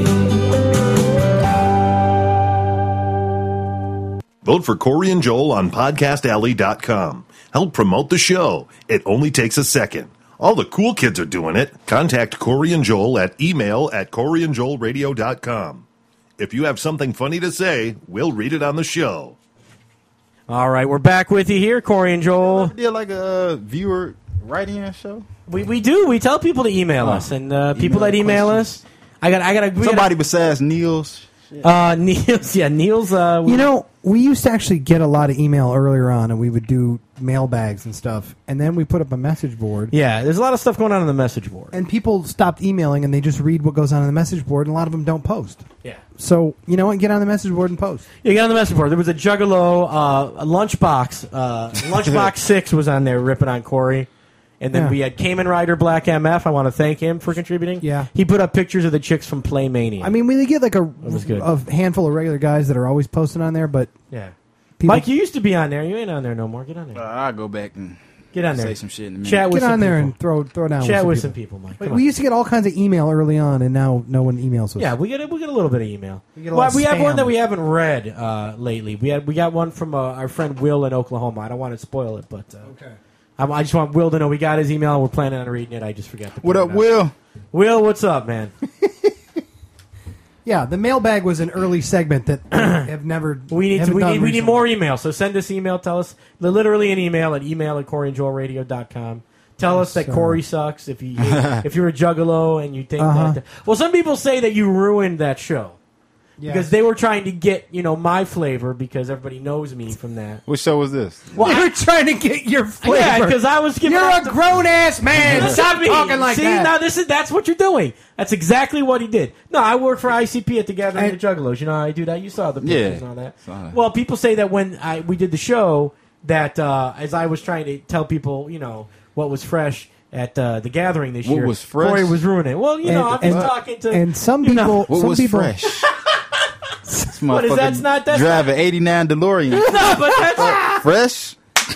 Vote for Corey and Joel on podcastalley.com. Help promote the show. It only takes a second. All the cool kids are doing it. Contact Corey and Joel at email@coreyandjoelradio.com. If you have something funny to say, we'll read it on the show. All right, we're back with you here, Corey and Joel. Did like a viewer write-in show? We do. We tell people to email us, and people that email us, I got somebody besides Niels. Niels, yeah, Niels. We used to actually get a lot of email earlier on, and we would do mailbags and stuff, and then we put up a message board. Yeah, there's a lot of stuff going on the message board. And people stopped emailing, and they just read what goes on in the message board, and a lot of them don't post. Yeah. So, you know what? Get on the message board and post. Yeah, get on the message board. There was a Juggalo, a Lunchbox. Lunchbox 6 was on there ripping on Corey. And then we had Cayman Rider Black MF. I want to thank him for contributing. Yeah. He put up pictures of the chicks from Playmania. I mean, we get like a good. handful of regular guys that are always posting on there, but... Yeah. People, Mike, you used to be on there. You ain't on there no more. Get on there. I'll go back and get on there. Say some shit in a minute. Chat with get on some there people. and throw down Chat with with some some people, Mike. We used to get all kinds of email early on, and now no one emails us. Yeah, we get a little bit of email. We get a lot of we have spam. one that we haven't read lately. We got one from our friend Will in Oklahoma. I don't want to spoil it, but okay. I just want Will to know we got his email and we're planning on reading it. I just forgot to. What up, Will? Will, what's up, man? Yeah, the mailbag was an early segment that have never. We need more emails. So send us email. Tell us literally an email at email@CoreyandJoelRadio.com. Tell us that Corey sucks if you're a juggalo and you think that. Well, some people say that you ruined that show. Yes. Because they were trying to get, my flavor because everybody knows me from that. What show was this? Well, they were trying to get your flavor. Yeah, because I was giving. You're a grown ass man. Stop talking like that. See, now that's what you're doing. That's exactly what he did. No, I work for ICP at the Gathering of Juggalos. You know how I do that. You saw the pictures and all that. Well, people say that when we did the show, that as I was trying to tell people, what was fresh at the Gathering this year, what was fresh? Corey was ruining it. Well, I'm just talking to. And some people, what was fresh? What is that's not that's drive an '89 DeLorean? No, but that's fresh.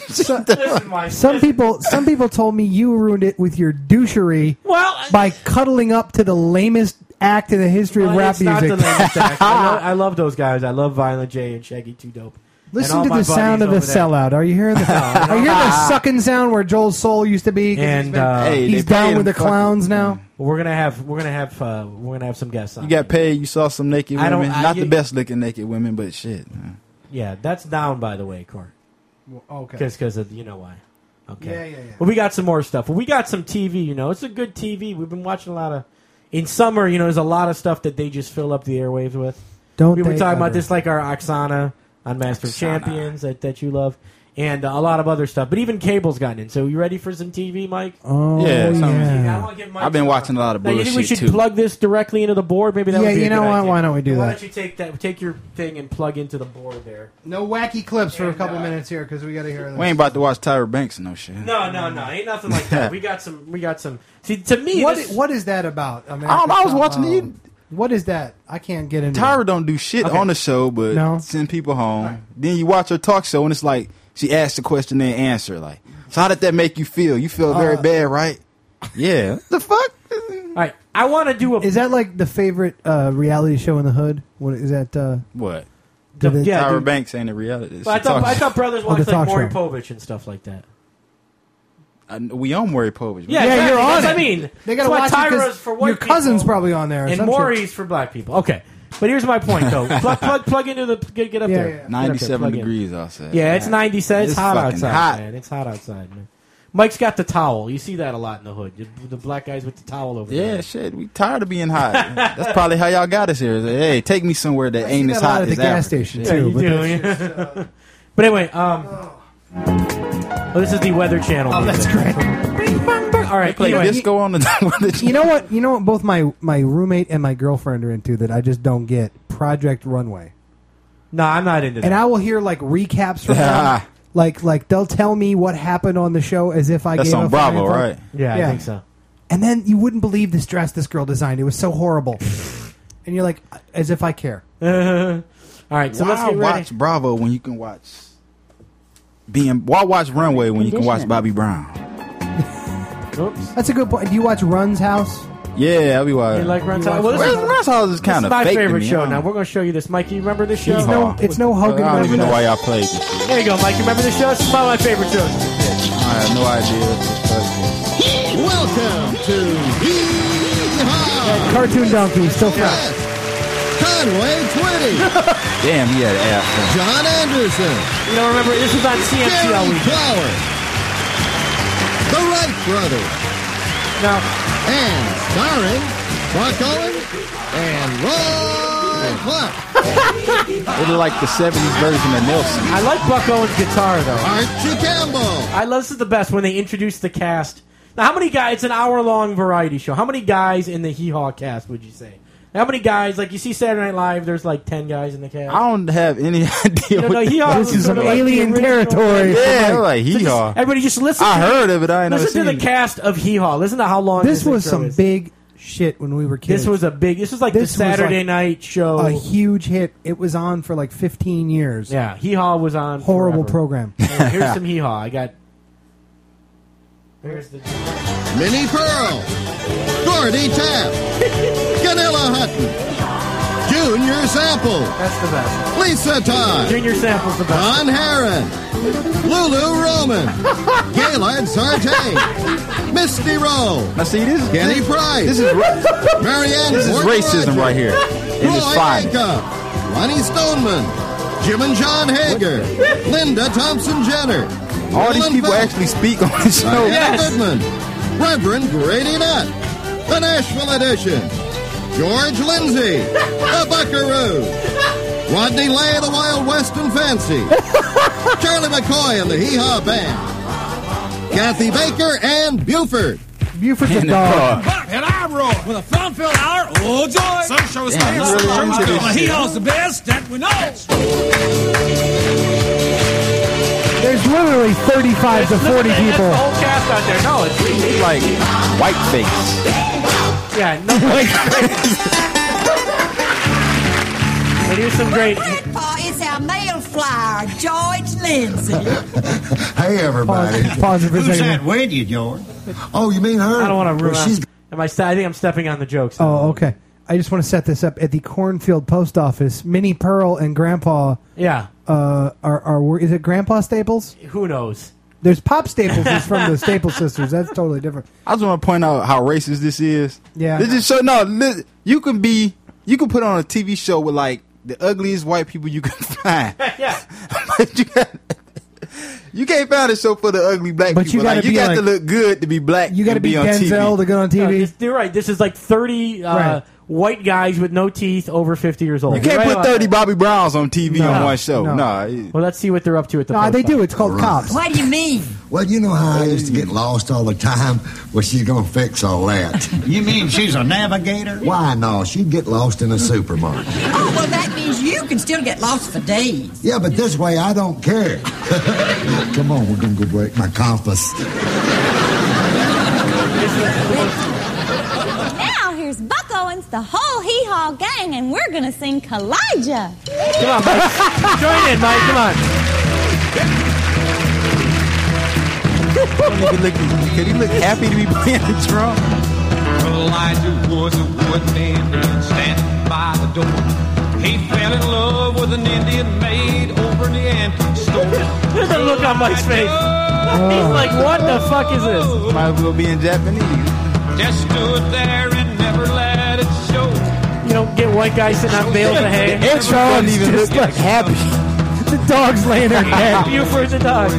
Some people told me you ruined it with your douchery by cuddling up to the lamest act in the history of rap it's not music. the lamest act. I love those guys. I love Violent J and Shaggy 2 Dope. Listen to the sound of the sellout. Are you hearing the? Are you hearing the sucking sound where Joel's soul used to be? And he's down with the clowns now. We're gonna have some guests on. You got paid. You saw some naked women. Not the best looking naked women, but shit. Man. Yeah, that's down by the way, Court. Okay. Because of you know why. Okay. Yeah. Well, we got some more stuff. Well, we got some TV. It's a good TV. We've been watching a lot of. In summer, there's a lot of stuff that they just fill up the airwaves with. We were talking about this, like our Oksana on Master of Champions that you love, and a lot of other stuff. But even cable's gotten in. So you ready for some TV, Mike? Oh, yeah. I've been watching a lot of bullshit, you think we should plug this directly into the board? Maybe that would be a good idea. Why don't we do that? Why don't you take your thing and plug into the board there? No wacky clips for a couple minutes here because we got to hear this. We ain't about to watch Tyra Banks and no shit. No, ain't nothing like that. We got some. See, to me, what is that about? I was watching it. What is that? I can't get into Tyra don't do shit on the show, but send people home. Right. Then you watch her talk show, and it's like she asks the question and answer. Like, so how did that make you feel? You feel very bad, right? Yeah. The fuck? All right. I want to do a... Is that like the favorite reality show in the hood? What is that? What? Yeah, Tyra Banks ain't a reality. I thought brothers watched like Maury Povich and stuff like that. We own Maury Povich. Yeah, exactly. you're on. I mean, they got to watch Tyra's for white your cousin's people, probably on there, and Maury's for black people. Okay, but here's my point though. plug into the get up there. Yeah. 97 degrees outside. Yeah, it's 97. It's hot outside, man. It's hot outside, man. Mike's got the towel. You see that a lot in the hood. The black guys with the towel over there. Yeah, shit. We tired of being hot. That's probably how y'all got us here. Hey, take me somewhere that ain't as hot as the gas station too. But anyway, this is the Weather Channel. Oh, that's great. All right, anyway, disco on the. You know what? Both my roommate and my girlfriend are into that. I just don't get Project Runway. No, I'm not into that. And I will hear like recaps from them. Like they'll tell me what happened on the show as if I gave on Bravo, right? Yeah, I think so. And then you wouldn't believe this dress this girl designed. It was so horrible. And you're like, as if I care. All right, so let's get ready. Watch Bravo when you can watch. Why watch Runway when you can watch Bobby Brown? Oops. That's a good point. Do you watch Run's House? Yeah, I'll be watching. You like Run's House? Well, Run's House is kind of my fake favorite to me. show. Now we're going to show you this, Mike. You remember this show? It's no Hogan. I don't even know why y'all played this shit. There you go, Mike. You remember this show? It's one of my favorite shows. I have no idea. Welcome to Hee-Haw! Cartoon Donkey, still fresh. Conway Twitty. Damn, he had ass. John Anderson. You don't remember? This was on CMC all week. Flower. The Wright Brothers. No. And starring Buck Owens and Roy Clark. It was like the 70s version of Nelson. I like Buck Owens' guitar, though. Archie Campbell. This is the best when they introduce the cast. Now, how many guys? It's an hour-long variety show. How many guys in the Hee-Haw cast would you say? How many guys? Like you see Saturday Night Live, there's like 10 guys in the cast. I don't have any idea. This is some alien territory. Yeah, like Hee-Haw. Everybody just listen. I heard of it. I ain't never listen to the cast of Hee-Haw. Listen to how long this was. Some is. big shit when we were kids. This was like the Saturday night show. A huge hit. It was on for like 15 years. Yeah, Hee-Haw was on. Horrible forever. program. Here's some Hee-Haw. I got. Here's the Minnie Pearl, Gordy Tapp, Ganilla Hutton, Junior Sample. That's the best. Lisa Todd. Junior Sample's the best. Don Herron, Lulu Roman, Gaylord Sartain, Misty Rowe. Now see this. Kenny Price. This is Marianne. This is racism right here. In his Roy finest. Acuff, Ronnie Stoneman, Jim and John Hager, Linda Thompson Jenner. All these Roland people Felk, actually speak on the show. Diana Goodman, Reverend Grady Nutt, the Nashville edition, George Lindsay, the Buckaroo, Rodney Lay, the Wild Western Fancy, Charlie McCoy and the Hee Haw Band, Kathy Baker, and Buford. Buford's a dog. And I roll with a fun-filled hour. Oh, joy! Some shows Damn, you really into this He shit. hauls the best that we know. There's literally 35 to 40 That's people. the whole cast out there. No, He's like white face. yeah, no. But here's some great. Grandpa, it's our mail flyer, George Lindsay. Hey, everybody. Pause it for a Who's second. that with you, George? Oh, you mean her? I don't want to ruin. Well, she's I think I'm stepping on the jokes. Oh, okay. I just want to set this up at the Cornfield Post Office. Minnie Pearl and Grandpa Yeah. are is it Grandpa Staples? Who knows? There's Pop Staples is from the Staples sisters. That's totally different. I just want to point out how racist this is. Yeah. This just show you can put on a TV show with like the ugliest white people you can find. Yeah. But you can't find a show for the ugly black But people. you gotta you be got like- to look good to be black. You got to and be on Denzel TV. to get on No, TV. you're right. This is like 30 Right. white guys with no teeth over 50 years old. You can't You're right put about 30 that. Bobby Browns on TV No. on one show. No. No. Well, let's see what they're up to at the No, post they do. office. It's called Cops. What do you mean? Well, you know how I used to get lost all the time? Well, she's going to fix all that. You mean she's a navigator? Why, no, she'd get lost in a supermarket. Oh, well, that means you can still get lost for days. Yeah, but this way I don't care. Come on, we're going to go break my compass. Now here's Buck Owens, the whole Hee Haw gang, and we're gonna sing Kalijah. Come on, Mike. Join in, Mike. Come on. Could he look happy to be playing the drum? Elijah was a woodman standing by the door. He fell in love with an Indian maid over in the antique store. Look at the look on Mike's face. He's like, what the fuck is this? Might as well be in Japanese. Just stood there and never let it show. You don't get white guys sitting on bales of hay. It doesn't even look like happy. The dog's laying there dead. Buford the dog.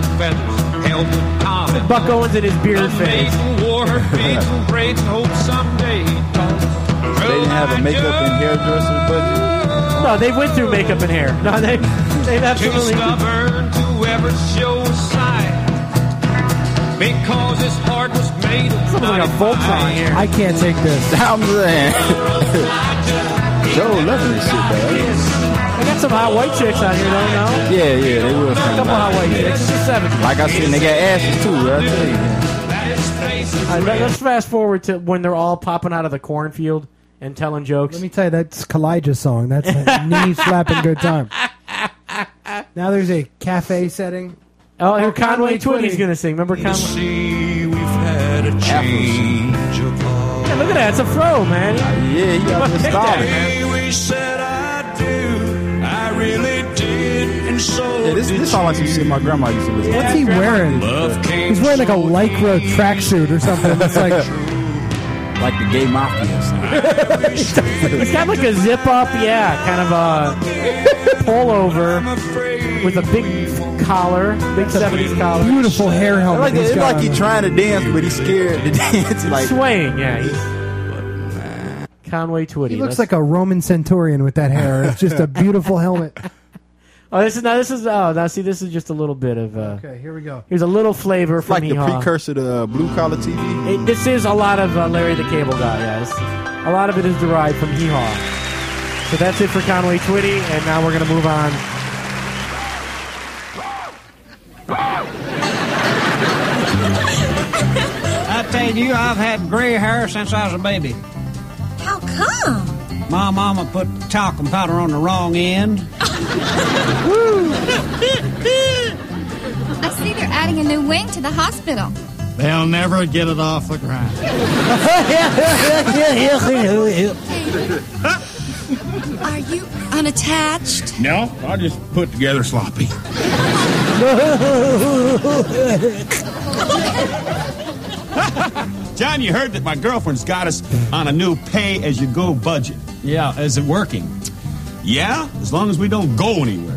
Buck Owens in his beard face. Wore her beads and braids and hoped someday. They didn't have a makeup and hairdresser budget. No, they went through makeup and hair. No, they've Too absolutely. stubborn to ever show a sign. Because his heart was made of Something like a folk song here. I can't take this. I'm saying. Joe loving this shit, man. I got some hot white chicks on here, don't know? Yeah, they will. A couple hot white chicks. Just 7. Like I said, they got asses too. I tell you. All right, let's fast forward to when they're all popping out of the cornfield and telling jokes. Let me tell you, that's Kalijah's song. That's a knee-slapping good time. Now there's a cafe setting. Oh, here Conway Twitty's going to sing. Remember Conway? See, we've had a change of heart. Yeah, look at that. It's a fro, man. Yeah, he got this style. Hey, we said I do. I really did. And so Yeah, this sounds like some shit my grandma used to listen to. What's he wearing? He's wearing like a Lycra tracksuit or something. It's like the gay mafia. He's got like a zip up, kind of a pullover with a big collar, big 70s collar. Beautiful hair helmet. It's like he's trying to dance, but he's scared to dance. Like swaying, He's Conway Twitty. He looks like a Roman centurion with that hair. It's just a beautiful helmet. This is this is just a little bit of. Okay, here we go. Here's a little flavor from like the Hee-Haw. precursor to blue collar TV. This is a lot of Larry the Cable Guy, guys. A lot of it is derived from Hee Haw. So that's it for Conway Twitty, and now we're going to move on. I tell you, I've had gray hair since I was a baby. How come? My mama put talcum powder on the wrong end. I see they're adding a new wing to the hospital. They'll never get it off the ground. Are you unattached? No, I just put together sloppy. John, you heard that my girlfriend's got us on a new pay-as-you-go budget. Yeah, is it working? Yeah, as long as we don't go anywhere.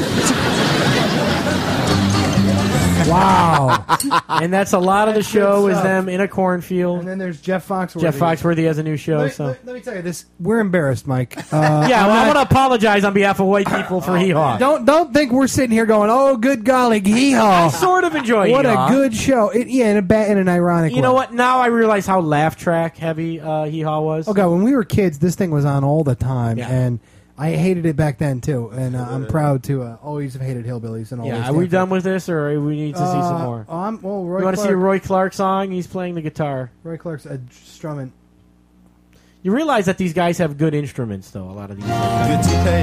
Wow. And that's a lot of the show is them in a cornfield. And then there's Jeff Foxworthy. Jeff Foxworthy has a new show. Let me tell you this. We're embarrassed, Mike. Yeah, well, I want to apologize on behalf of white people for Hee Haw. Don't think we're sitting here going, oh, good golly, Hee Haw. I sort of enjoy What Hee Haw. a good show. In an ironic way. You know what? Now I realize how laugh track heavy Hee Haw was. Oh, God, when we were kids, this thing was on all the time. Yeah. And I hated it back then, too. And I'm proud to always have hated Hillbillies. And all. Yeah, are we done with this, or we need to see some more? Roy you want to Clark. see a Roy Clark song? He's playing the guitar. Roy Clark's strumming. You realize that these guys have good instruments, though, a lot of these. Good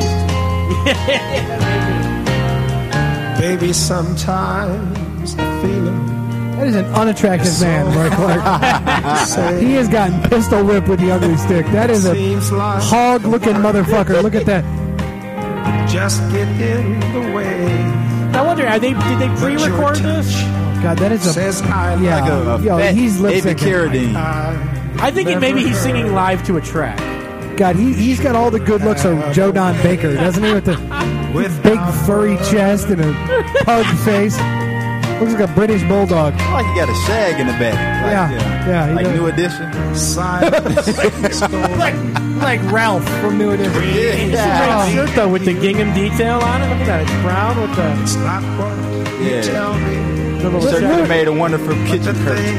taste. Baby, sometimes I feel it. That is an unattractive man, Roy Clark. He has gotten pistol whipped with the ugly stick. That is a hog-looking motherfucker. Look at that. Just get in the way. I wonder, did they pre-record this? God, that is he's lip syncing. I think maybe he's singing live to a track. God, he's got all the good looks of Joe Don Baker, doesn't he? With the big furry chest and a pug face. Looks like a British bulldog. Like he got a shag in the back. Like New Edition. like Ralph from New Edition. It's a great shirt though with the gingham detail on it. Look at that, it's brown with the. Certainly made a wonderful kitchen curtain.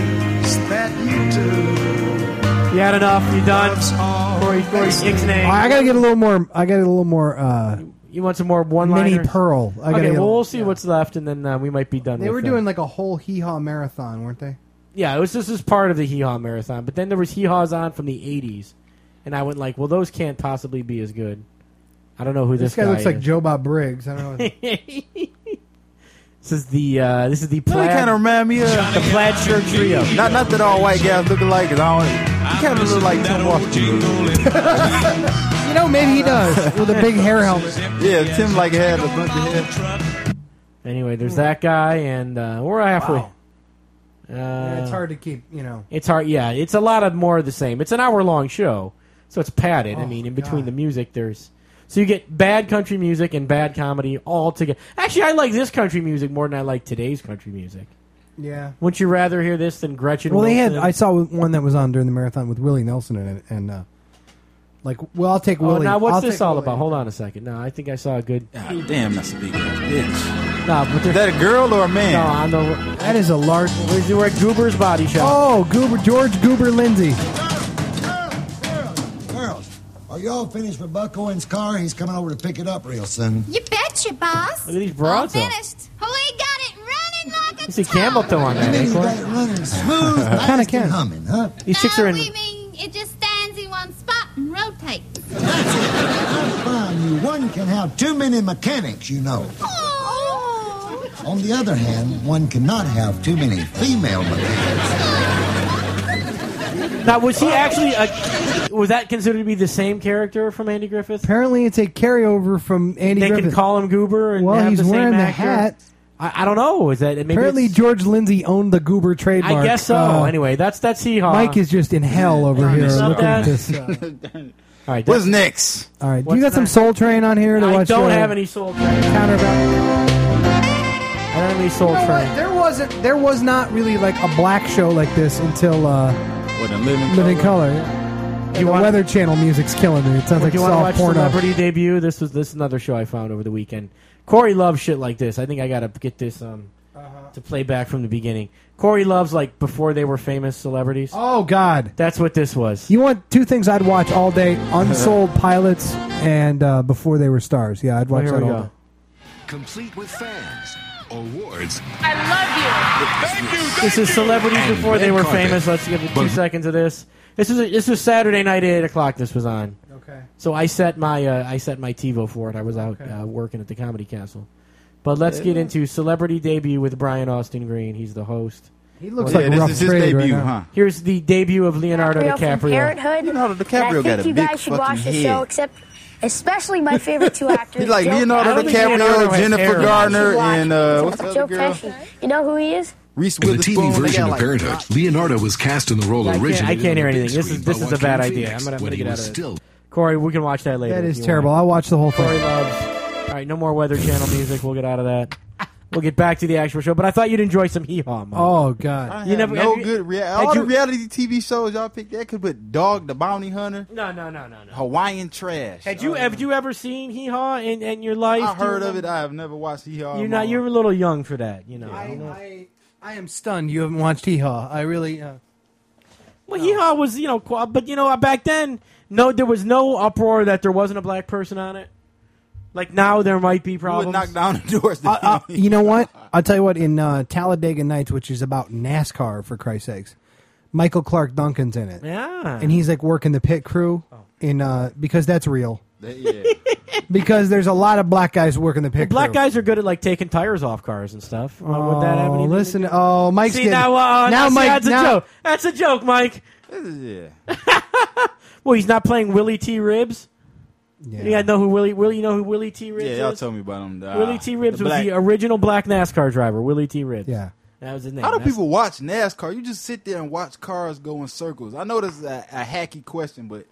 You had enough. You done? Corey Ixnay. I gotta get a little more. You want some more one-liners? Mini Pearl. Okay, well, we'll see what's left, and then we might be done. They were doing like a whole Hee Haw marathon, weren't they? Yeah, this is part of the Hee Haw marathon. But then there was Hee Haws on from the '80s, and I went like, well, those can't possibly be as good. I don't know who this guy looks is. like Joe Bob Briggs. I don't know. This is the plaid. Kind of remind me of the plaid shirt trio. Not that all white guys look alike. He kind of look like Tim Walker. Maybe he does with a big hair helmet. Yeah, Tim had a bunch of hair. Anyway, there's that guy, and we're halfway. Wow. It's hard to keep, It's hard, yeah. It's a lot of more of the same. It's an hour-long show, so it's padded. I mean, in between the music, so you get bad country music and bad comedy all together. Actually, I like this country music more than I like today's country music. Yeah. Wouldn't you rather hear this than Gretchen Wilson? I saw one that was on during the marathon with Willie Nelson in it, and I'll take Willie. Now, what's this all about? Hold on a second. No, I think I saw a good... God damn, that's a big bitch. No, but is that a girl or a man? No, that is a large... We're at Goober's Body Shop. Oh, George Goober Lindsay. Girls, are y'all finished with Buck Owens' car? He's coming over to pick it up real soon. You betcha, boss. Look at these broads. All finished. We got it running like a You see Campbellton on that. You got it running smooth, nice and humming, huh? These chicks are in... we mean it just stands in one spot and rotates. Fine, one can have too many mechanics, On the other hand, one cannot have too many female mechanics. Now, was he actually was that considered to be the same character from Andy Griffith? Apparently, it's a carryover from Andy Griffith. They can call him Goober and have he's the same wearing the actor? hat. I don't know. Is that maybe apparently George Lindsay owned the Goober trademark? I guess so. Anyway, that's Hee Haw. Mike is just in hell over here looking at this. All right, what's next? All right, do you got some Soul Train on here to watch? I don't have any Soul Train. Counterback. I don't have any Soul Train. There was not really like a black show like this until Living Color. The Weather Channel music's killing me. It sounds like you want to soft watch porno. Celebrity Debut? This is another show I found over the weekend. Corey loves shit like this. I think I got to get this to play back from the beginning. Corey loves like before they were famous celebrities. Oh God, that's what this was. You want two things I'd watch all day: Unsold Pilots and Before They Were Stars. Yeah, I'd watch here that we all go. day. Complete with fans, awards. I love you. This is celebrities before they were famous. Let's give it 2 seconds of this. This was Saturday night at 8:00. This was on. Okay. So I set my TiVo for it. I was out working at the Comedy Castle. But let's get into Celebrity Debut with Brian Austin Green. He's the host. He looks like rough this is his trade debut, right now. huh? Here's the debut of Leonardo DiCaprio. Parenthood. Leonardo DiCaprio got a you big guys should fucking watch the head. show, except especially my favorite two actors. He's like Joe Leonardo Pesci. DiCaprio, Jennifer Garner, You should watch and him. what's the Joe other girl? Pesci. You know who he is? Reese In the TV Witherspoon. They version got, of like, Parenthood, Leonardo was cast in the role originally. I can't hear on the anything. big This screen is by a bad Joaquin idea. Phoenix I'm when gonna he get out was of still. it. Corey, we can watch that later. That if is you terrible. want. I'll watch the whole thing. Corey loves. All right, no more Weather Channel music. We'll get out of that. We'll get back to the actual show. But I thought you'd enjoy some Hee Haw, Mike. Oh God! I You have never- no have you- good had all you- the reality TV shows y'all picked. That could put Dog the Bounty Hunter. No. Hawaiian Trash. Have you ever seen Hee Haw in your life? I heard Do you of it. remember? I have never watched Hee Haw. You're not. You're a little young for that. You know. I am stunned. You haven't watched Hee Haw. I really. Well, Hee Haw was, but back then, there was no uproar that there wasn't a black person on it. Like now, there might be You problems. would knock down the doors. You know what? I'll tell you what. In Talladega Nights, which is about NASCAR, for Christ's sakes, Michael Clark Duncan's in it. Yeah, and he's like working the pit crew in because that's real. Yeah. Because there's a lot of black guys working the pit Black crew. guys are good at like taking tires off cars and stuff. Would that have anything listen. to do? Oh, Mike's See getting, now, Mike. that's now, a joke. That's a joke, Mike. Yeah. Well, he's not playing Willie T. Ribs. Yeah. You gotta know who Willie. You know who Willie T. Ribs Yeah, y'all is? told me about him. Willie T. Ribs was black- the original black NASCAR driver. Willie T. Ribs. Yeah. That was his name. How do That's- people watch NASCAR? You just sit there and watch cars go in circles. I know this is a hacky question, but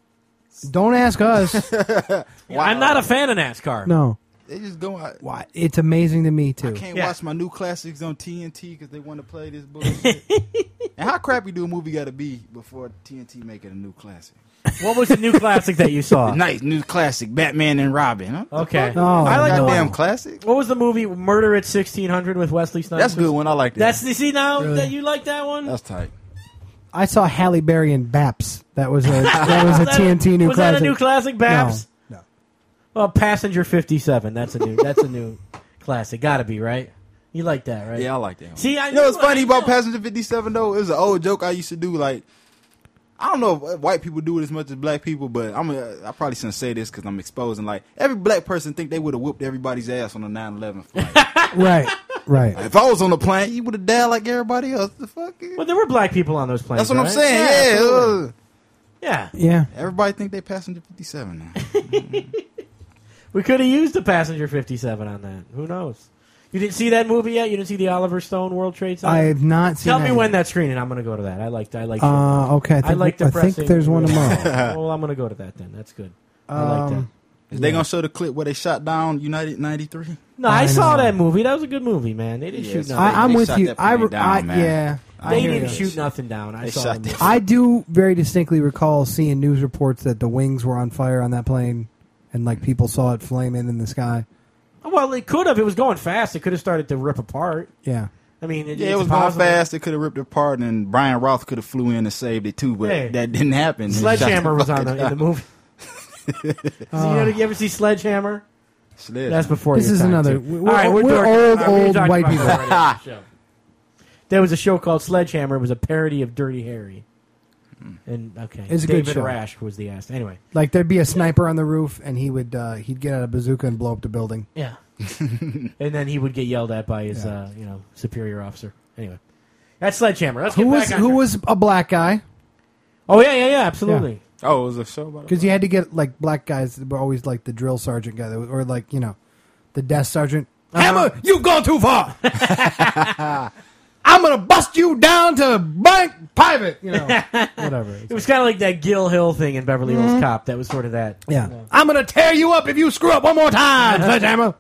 Don't ask us. I'm not a fan of NASCAR. No. they just go out. Why? It's amazing to me too. I can't watch my new classics on TNT because they want to play this bullshit. And how crappy do a movie got to be before TNT make it a new classic? What was the new classic that you saw? Nice new classic, Batman and Robin. Huh? Okay. Oh, I like the Goddamn one. classic. What was the movie Murder at 1600 with Wesley Snipes? That's a good one. I like that. That's see now Really? that you like that one. That's tight. I saw Halle Berry in Baps. That was a TNT new was classic. that a new classic, Babs? No. Well, Passenger 57. That's a new classic. Got to be right. You like that, right? Yeah, I like that one. See, you know what's funny about Passenger 57 though? It was an old joke I used to do. Like, I don't know if white people do it as much as black people, but I probably shouldn't say this because I'm exposing. Like, every black person think they would have whooped everybody's ass on a 9/11 flight. Right. If I was on the plane, you would have died like everybody else. The fuck? Well, there were black people on those planes. That's what I'm right? saying. Yeah. Yeah. absolutely. Yeah. Yeah. Everybody think they Passenger 57 now. We could have used the Passenger 57 on that. Who knows? You didn't see that movie yet? You didn't see the Oliver Stone World Trade Center? I have not seen Tell that me yet. when that's screening. I'm going to go to that. I like. Okay. I think there's one tomorrow. Well, I'm going to go to that then. That's good. I like that. Is they gonna show the clip where they shot down United 93? No, I saw that movie. That was a good movie, man. They didn't shoot nothing. I'm with you. Man. They hear didn't you. shoot nothing down. I They saw shot them. I do very distinctly recall seeing news reports that the wings were on fire on that plane, and like people saw it flaming in the sky. Well, it could have. It was going fast. It could have started to rip apart. Yeah. I mean, Yeah, it it's was possible. going fast. It could have ripped it apart, and Brian Roth could have flew in and saved it too, but Hey. that didn't happen. They shot Sledgehammer was fucking on in the down. movie. You ever see Sledgehammer? Sledgehammer. That's before This your is time, another. too. We're, All right, we're dorking. old Talked white about people. it already on the show. There was a show called Sledgehammer. It was a parody of Dirty Harry. And It's a good David show. Rash was the ass. Anyway, Like there'd be a sniper on the roof, and he'd get out a bazooka and blow up the building. yeah. And then he would get yelled at by his superior officer. Anyway, that's Sledgehammer. Let's get Who back was on who track. was a black guy? Oh yeah, absolutely. Oh, it was a show about it? Because you had to get like black guys that were always like the drill sergeant guy, or like the desk sergeant. Hammer, you've gone too far. I'm gonna bust you down to blank private. Whatever. It was kind of like that Gil Hill thing in Beverly Hills Cop. That was sort of that. Yeah. I'm gonna tear you up if you screw up one more time, Sledgehammer.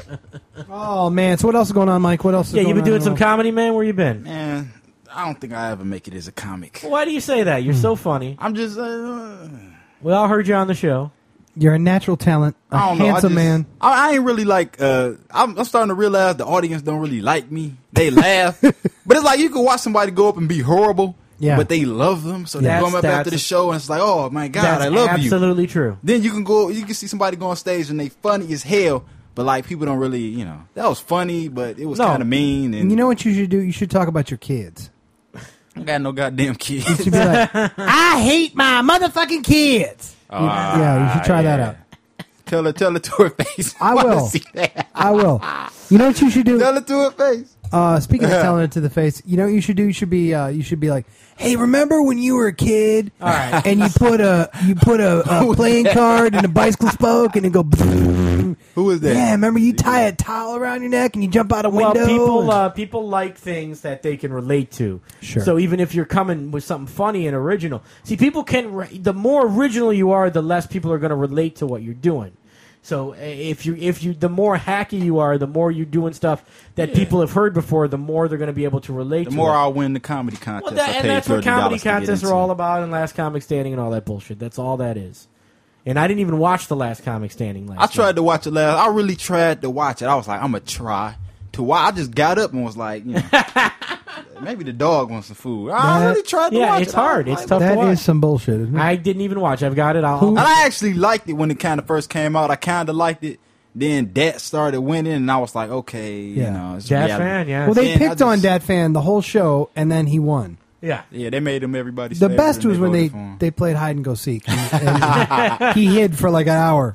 Oh man, so what else is going on, Mike? What else? Is Yeah, going you've been on doing in the some world? comedy, man. Where you been? Man, I don't think I ever make it as a comic. Why do you say that? You're so funny. I'm just. We all heard you on the show. You're a natural talent, a I don't know. handsome man. I ain't really like. I'm starting to realize the audience don't really like me. They laugh, but it's like you can watch somebody go up and be horrible. Yeah. But they love them, so they That's- come up after the that's- show, and it's like, oh my god, That's I love you. absolutely true. Then you can see somebody go on stage and they funny as hell, but like people don't really, that was funny, but it was No. kind of mean. And You know what you should do? You should talk about your kids. I got no goddamn kids. You should be like, I hate my motherfucking kids. Yeah, you should try that out. Tell her to her face. I wanna will. see that. I will. You know what you should do? Tell her to her face. Speaking of telling it to the face, you know what you should do? You should be like, hey, remember when you were a kid? All right. And you put a playing card in a bicycle spoke and it go Who is that? Yeah, remember you tie a towel around your neck and you jump out a window. Well, people like things that they can relate to. Sure. So even if you're coming with something funny and original, see, people can. The more original you are, the less people are going to relate to what you're doing. So if you, the more hacky you are, the more you're doing stuff that people have heard before, the more they're going to be able to relate. The to more it. I'll win the comedy contest. Well, and that's what comedy contests are into. all about, and Last Comic Standing and all that bullshit. That's all that is. And I didn't even watch the Last Comic Standing last I tried to watch it last. I really tried to watch it. I was like, I'm gonna try to watch. I just got up and was like, you know, maybe the dog wants some food. I really tried to watch it. Yeah, it's hard. It's tough to That watch. is some bullshit, isn't it? I didn't even watch. I've got it. And I actually liked it when it kind of first came out. I kind of liked it. Then Dat started winning, and I was like, okay, you know, it's Dat reality. Fan, yeah. Well, they picked on Dat Fan the whole show, and then he won. Yeah, they made him everybody's The favorite, best and was when voted for him. they played hide and go seek. And he hid for like an hour.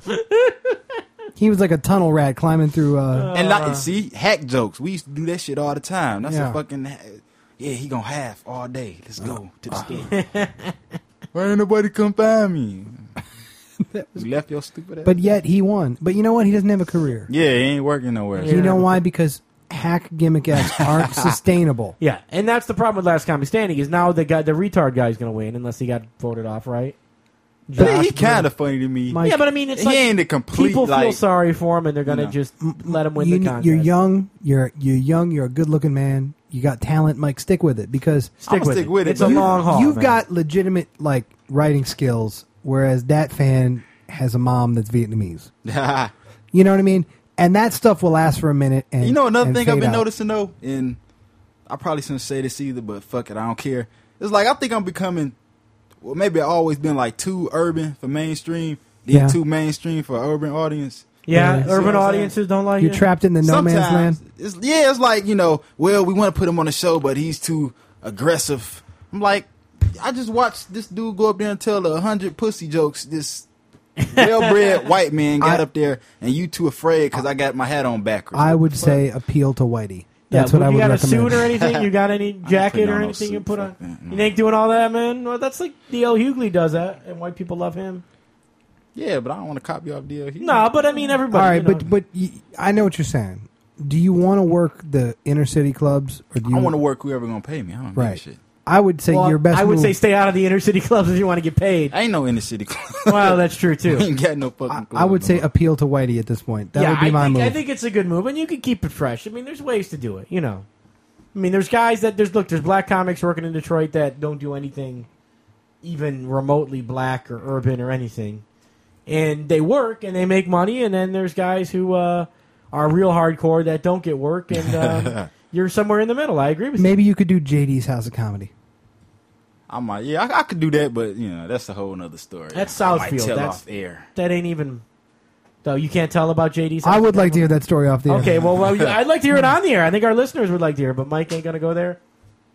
He was like a tunnel rat climbing through. And like, see, hack jokes. We used to do that shit all the time. That's Yeah. a fucking he gonna half all day. Let's go to the store. Why ain't nobody come find me? You left your stupid ass. But yet he won. But you know what? He doesn't have a career. Yeah, he ain't working nowhere. You know why? Because hack gimmick acts aren't sustainable. Yeah, and that's the problem with Last Comic Standing is now the retard guy's going to win unless he got voted off, right? He kind of funny to me. Yeah, but I mean, it's he like ain't a complete. people feel like, sorry for him, and they're going to just let him win the contest. You're young. You're young. You're a good looking man. You got talent, Mike. Stick with it because Stick with it. It's a long haul. You've man. got legitimate like writing skills, whereas that fan has a mom that's Vietnamese. You know what I mean? And that stuff will last for a minute. And you know another and thing I've fade been out. noticing though, and I probably shouldn't say this either, but fuck it, I don't care. It's like I think I'm becoming, well, maybe I've always been like too urban for mainstream, then Yeah. too mainstream for urban audience. Yeah, You see urban what I'm saying? audiences don't like You're it. trapped in the no man's land. Sometimes, it's like, you know, well, we want to put him on the show, but he's too aggressive. I'm like, I just watched this dude go up there and tell 100 pussy jokes. This well-bred white man got up there, and you too afraid because I got my hat on backwards. I would say appeal to Whitey. That's yeah, what I would you got recommend. a suit or anything? You got any jacket or on no anything you suit, put on? You ain't doing all that, man? Well, that's like D.L. Hughley does that, and white people love him. Yeah, but I don't want to copy off DL. No, but I mean everybody. All right, you know. but I know what you're saying. Do you want to work the inner city clubs, or do you I want to work whoever gonna pay me. I don't give a Right. shit. I would say Well, your best. I would move- say stay out of the inner city clubs if you want to get paid. I ain't no inner city club. Well, that's true too. We ain't got no fucking club. I would say appeal to Whitey at this point. That would be my move. I think it's a good move, and you can keep it fresh. I mean, there's ways to do it. You know, I mean, there's guys that there's black comics working in Detroit that don't do anything even remotely black or urban or anything, and they work and they make money. And then there's guys who are real hardcore that don't get work, and you're somewhere in the middle. I agree with you. Maybe you could do JD's House of Comedy. I might. Yeah, I could do that, but you know, that's a whole nother story. That's I might Southfield. tell That's off air. That ain't even. Though you can't tell about JD's. I would like to hear that story off the air. Okay, well, I'd like to hear it on the air. I think our listeners would like to hear it, but Mike ain't gonna go there.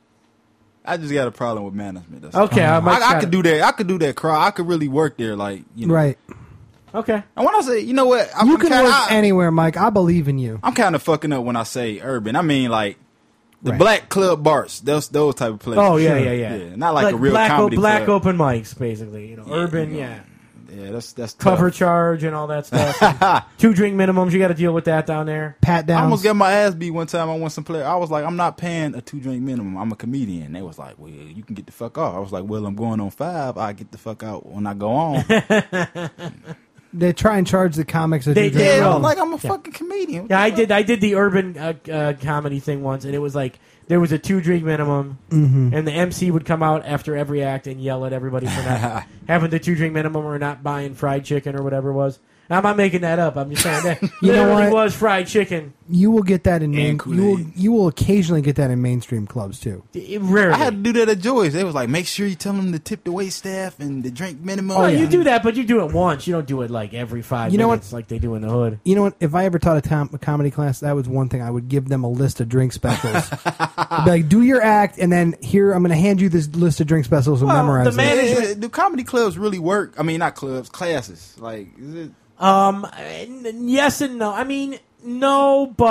I just got a problem with management. That's Okay, all. Mike's I got could it. do that. I could do that. Crowd. I could really work there. Like, you know. Right. Okay. And when I say, you know what, You can work anywhere, Mike. I believe in you. I'm kind of fucking up when I say urban. I mean, like the Right. black club bars. Those type of places. Oh yeah, Sure. yeah. Not like a real black comedy black club. open mics, basically. You know, urban, yeah. Yeah, that's Cover tough. charge and all that stuff. 2 drink minimums. You got to deal with that down there. Pat I almost got my ass beat one time. I won some player. I was like, I'm not paying a 2 drink minimum. I'm a comedian. They was like, well, you can get the fuck off. I was like, well, I'm going on 5. I get the fuck out when I go on. They try and charge the comics. That They do did. that. I'm like, I'm a fucking comedian. What Yeah, the I fuck? did the urban comedy thing once, and it was like there was a 2 drink minimum, Mhm. and the MC would come out after every act and yell at everybody for not having the 2 drink minimum or not buying fried chicken or whatever it was. I'm not making that up. I'm just saying that You know literally what? was fried chicken. You will get that in And you will occasionally get that in mainstream clubs too. Rarely. I had to do that at Joyce. They was like, make sure you tell them to tip the wait staff and the drink minimum. Oh, you do that, but you do it once. You don't do it like every 5 You know minutes like they do in the hood. You know what? If I ever taught a comedy class, that was one thing I would give them a list of drink specials. I'd be like, do your act, and then here I'm going to hand you this list of drink specials and memorize it. Do comedy clubs really work? I mean, not clubs, classes. Like, is it? Yes and no. I mean, no, but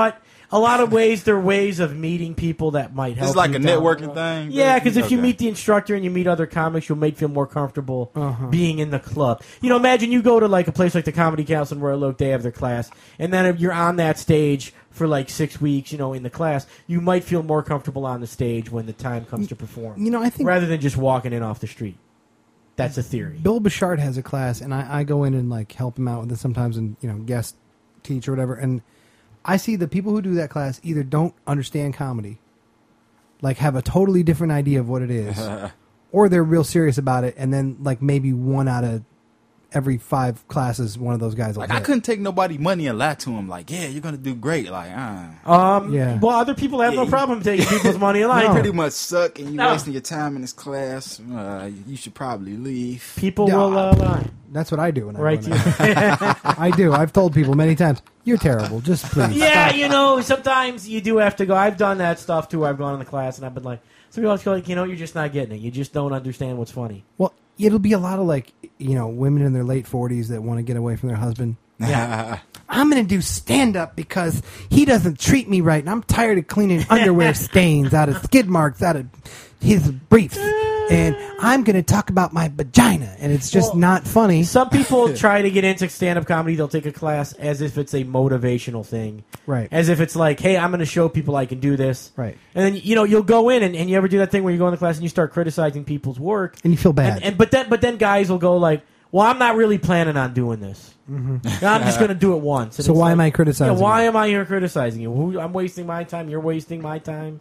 a lot of ways, there are ways of meeting people that might help. It's like you a down networking the road. thing. Yeah, because if you Okay. meet the instructor and you meet other comics, you'll feel more comfortable being in the club. You know, imagine you go to like a place like the Comedy Council in Royal Oak, they have their class, and then if you're on that stage for like 6 weeks, you know, in the class, you might feel more comfortable on the stage when the time comes to perform. You know, I think rather than just walking in off the street. That's a theory. Bill Bouchard has a class, and I go in and like help him out with it sometimes, and guest teach or whatever. And I see the people who do that class either don't understand comedy, like have a totally different idea of what it is, or they're real serious about it. And then like maybe 1 out of every 5 classes, one of those guys will Like I hit. couldn't take nobody money and lie to him. Like, yeah, you're gonna do great. Like, Yeah. Well, other people have no problem taking people's money and lying. You pretty much suck, and you No. wasting your time in this class. You should probably leave. People will lie. That's what I do when I Right go in. I do. I've told people many times, "You're terrible. Just please." Yeah, stop." you know, sometimes you do have to go. I've done that stuff too. I've gone in the class and I've been like, some people feel like, you're just not getting it. You just don't understand what's funny. Well, it'll be a lot of like women in their late 40s that want to get away from their husband. Yeah. I'm going to do stand-up because he doesn't treat me right, and I'm tired of cleaning underwear stains out of skid marks out of his briefs. And I'm going to talk about my vagina, and it's just not funny. Some people try to get into stand-up comedy. They'll take a class as if it's a motivational thing. Right. As if it's like, hey, I'm going to show people I can do this. Right. And then, you'll go in, and you ever do that thing where you go in the class and you start criticizing people's work. And you feel bad. But then guys will go like, well, I'm not really planning on doing this. I'm just going to do it once. And So it's why like, am I criticizing Yeah, why you? am I here criticizing you? I'm wasting my time. You're wasting my time.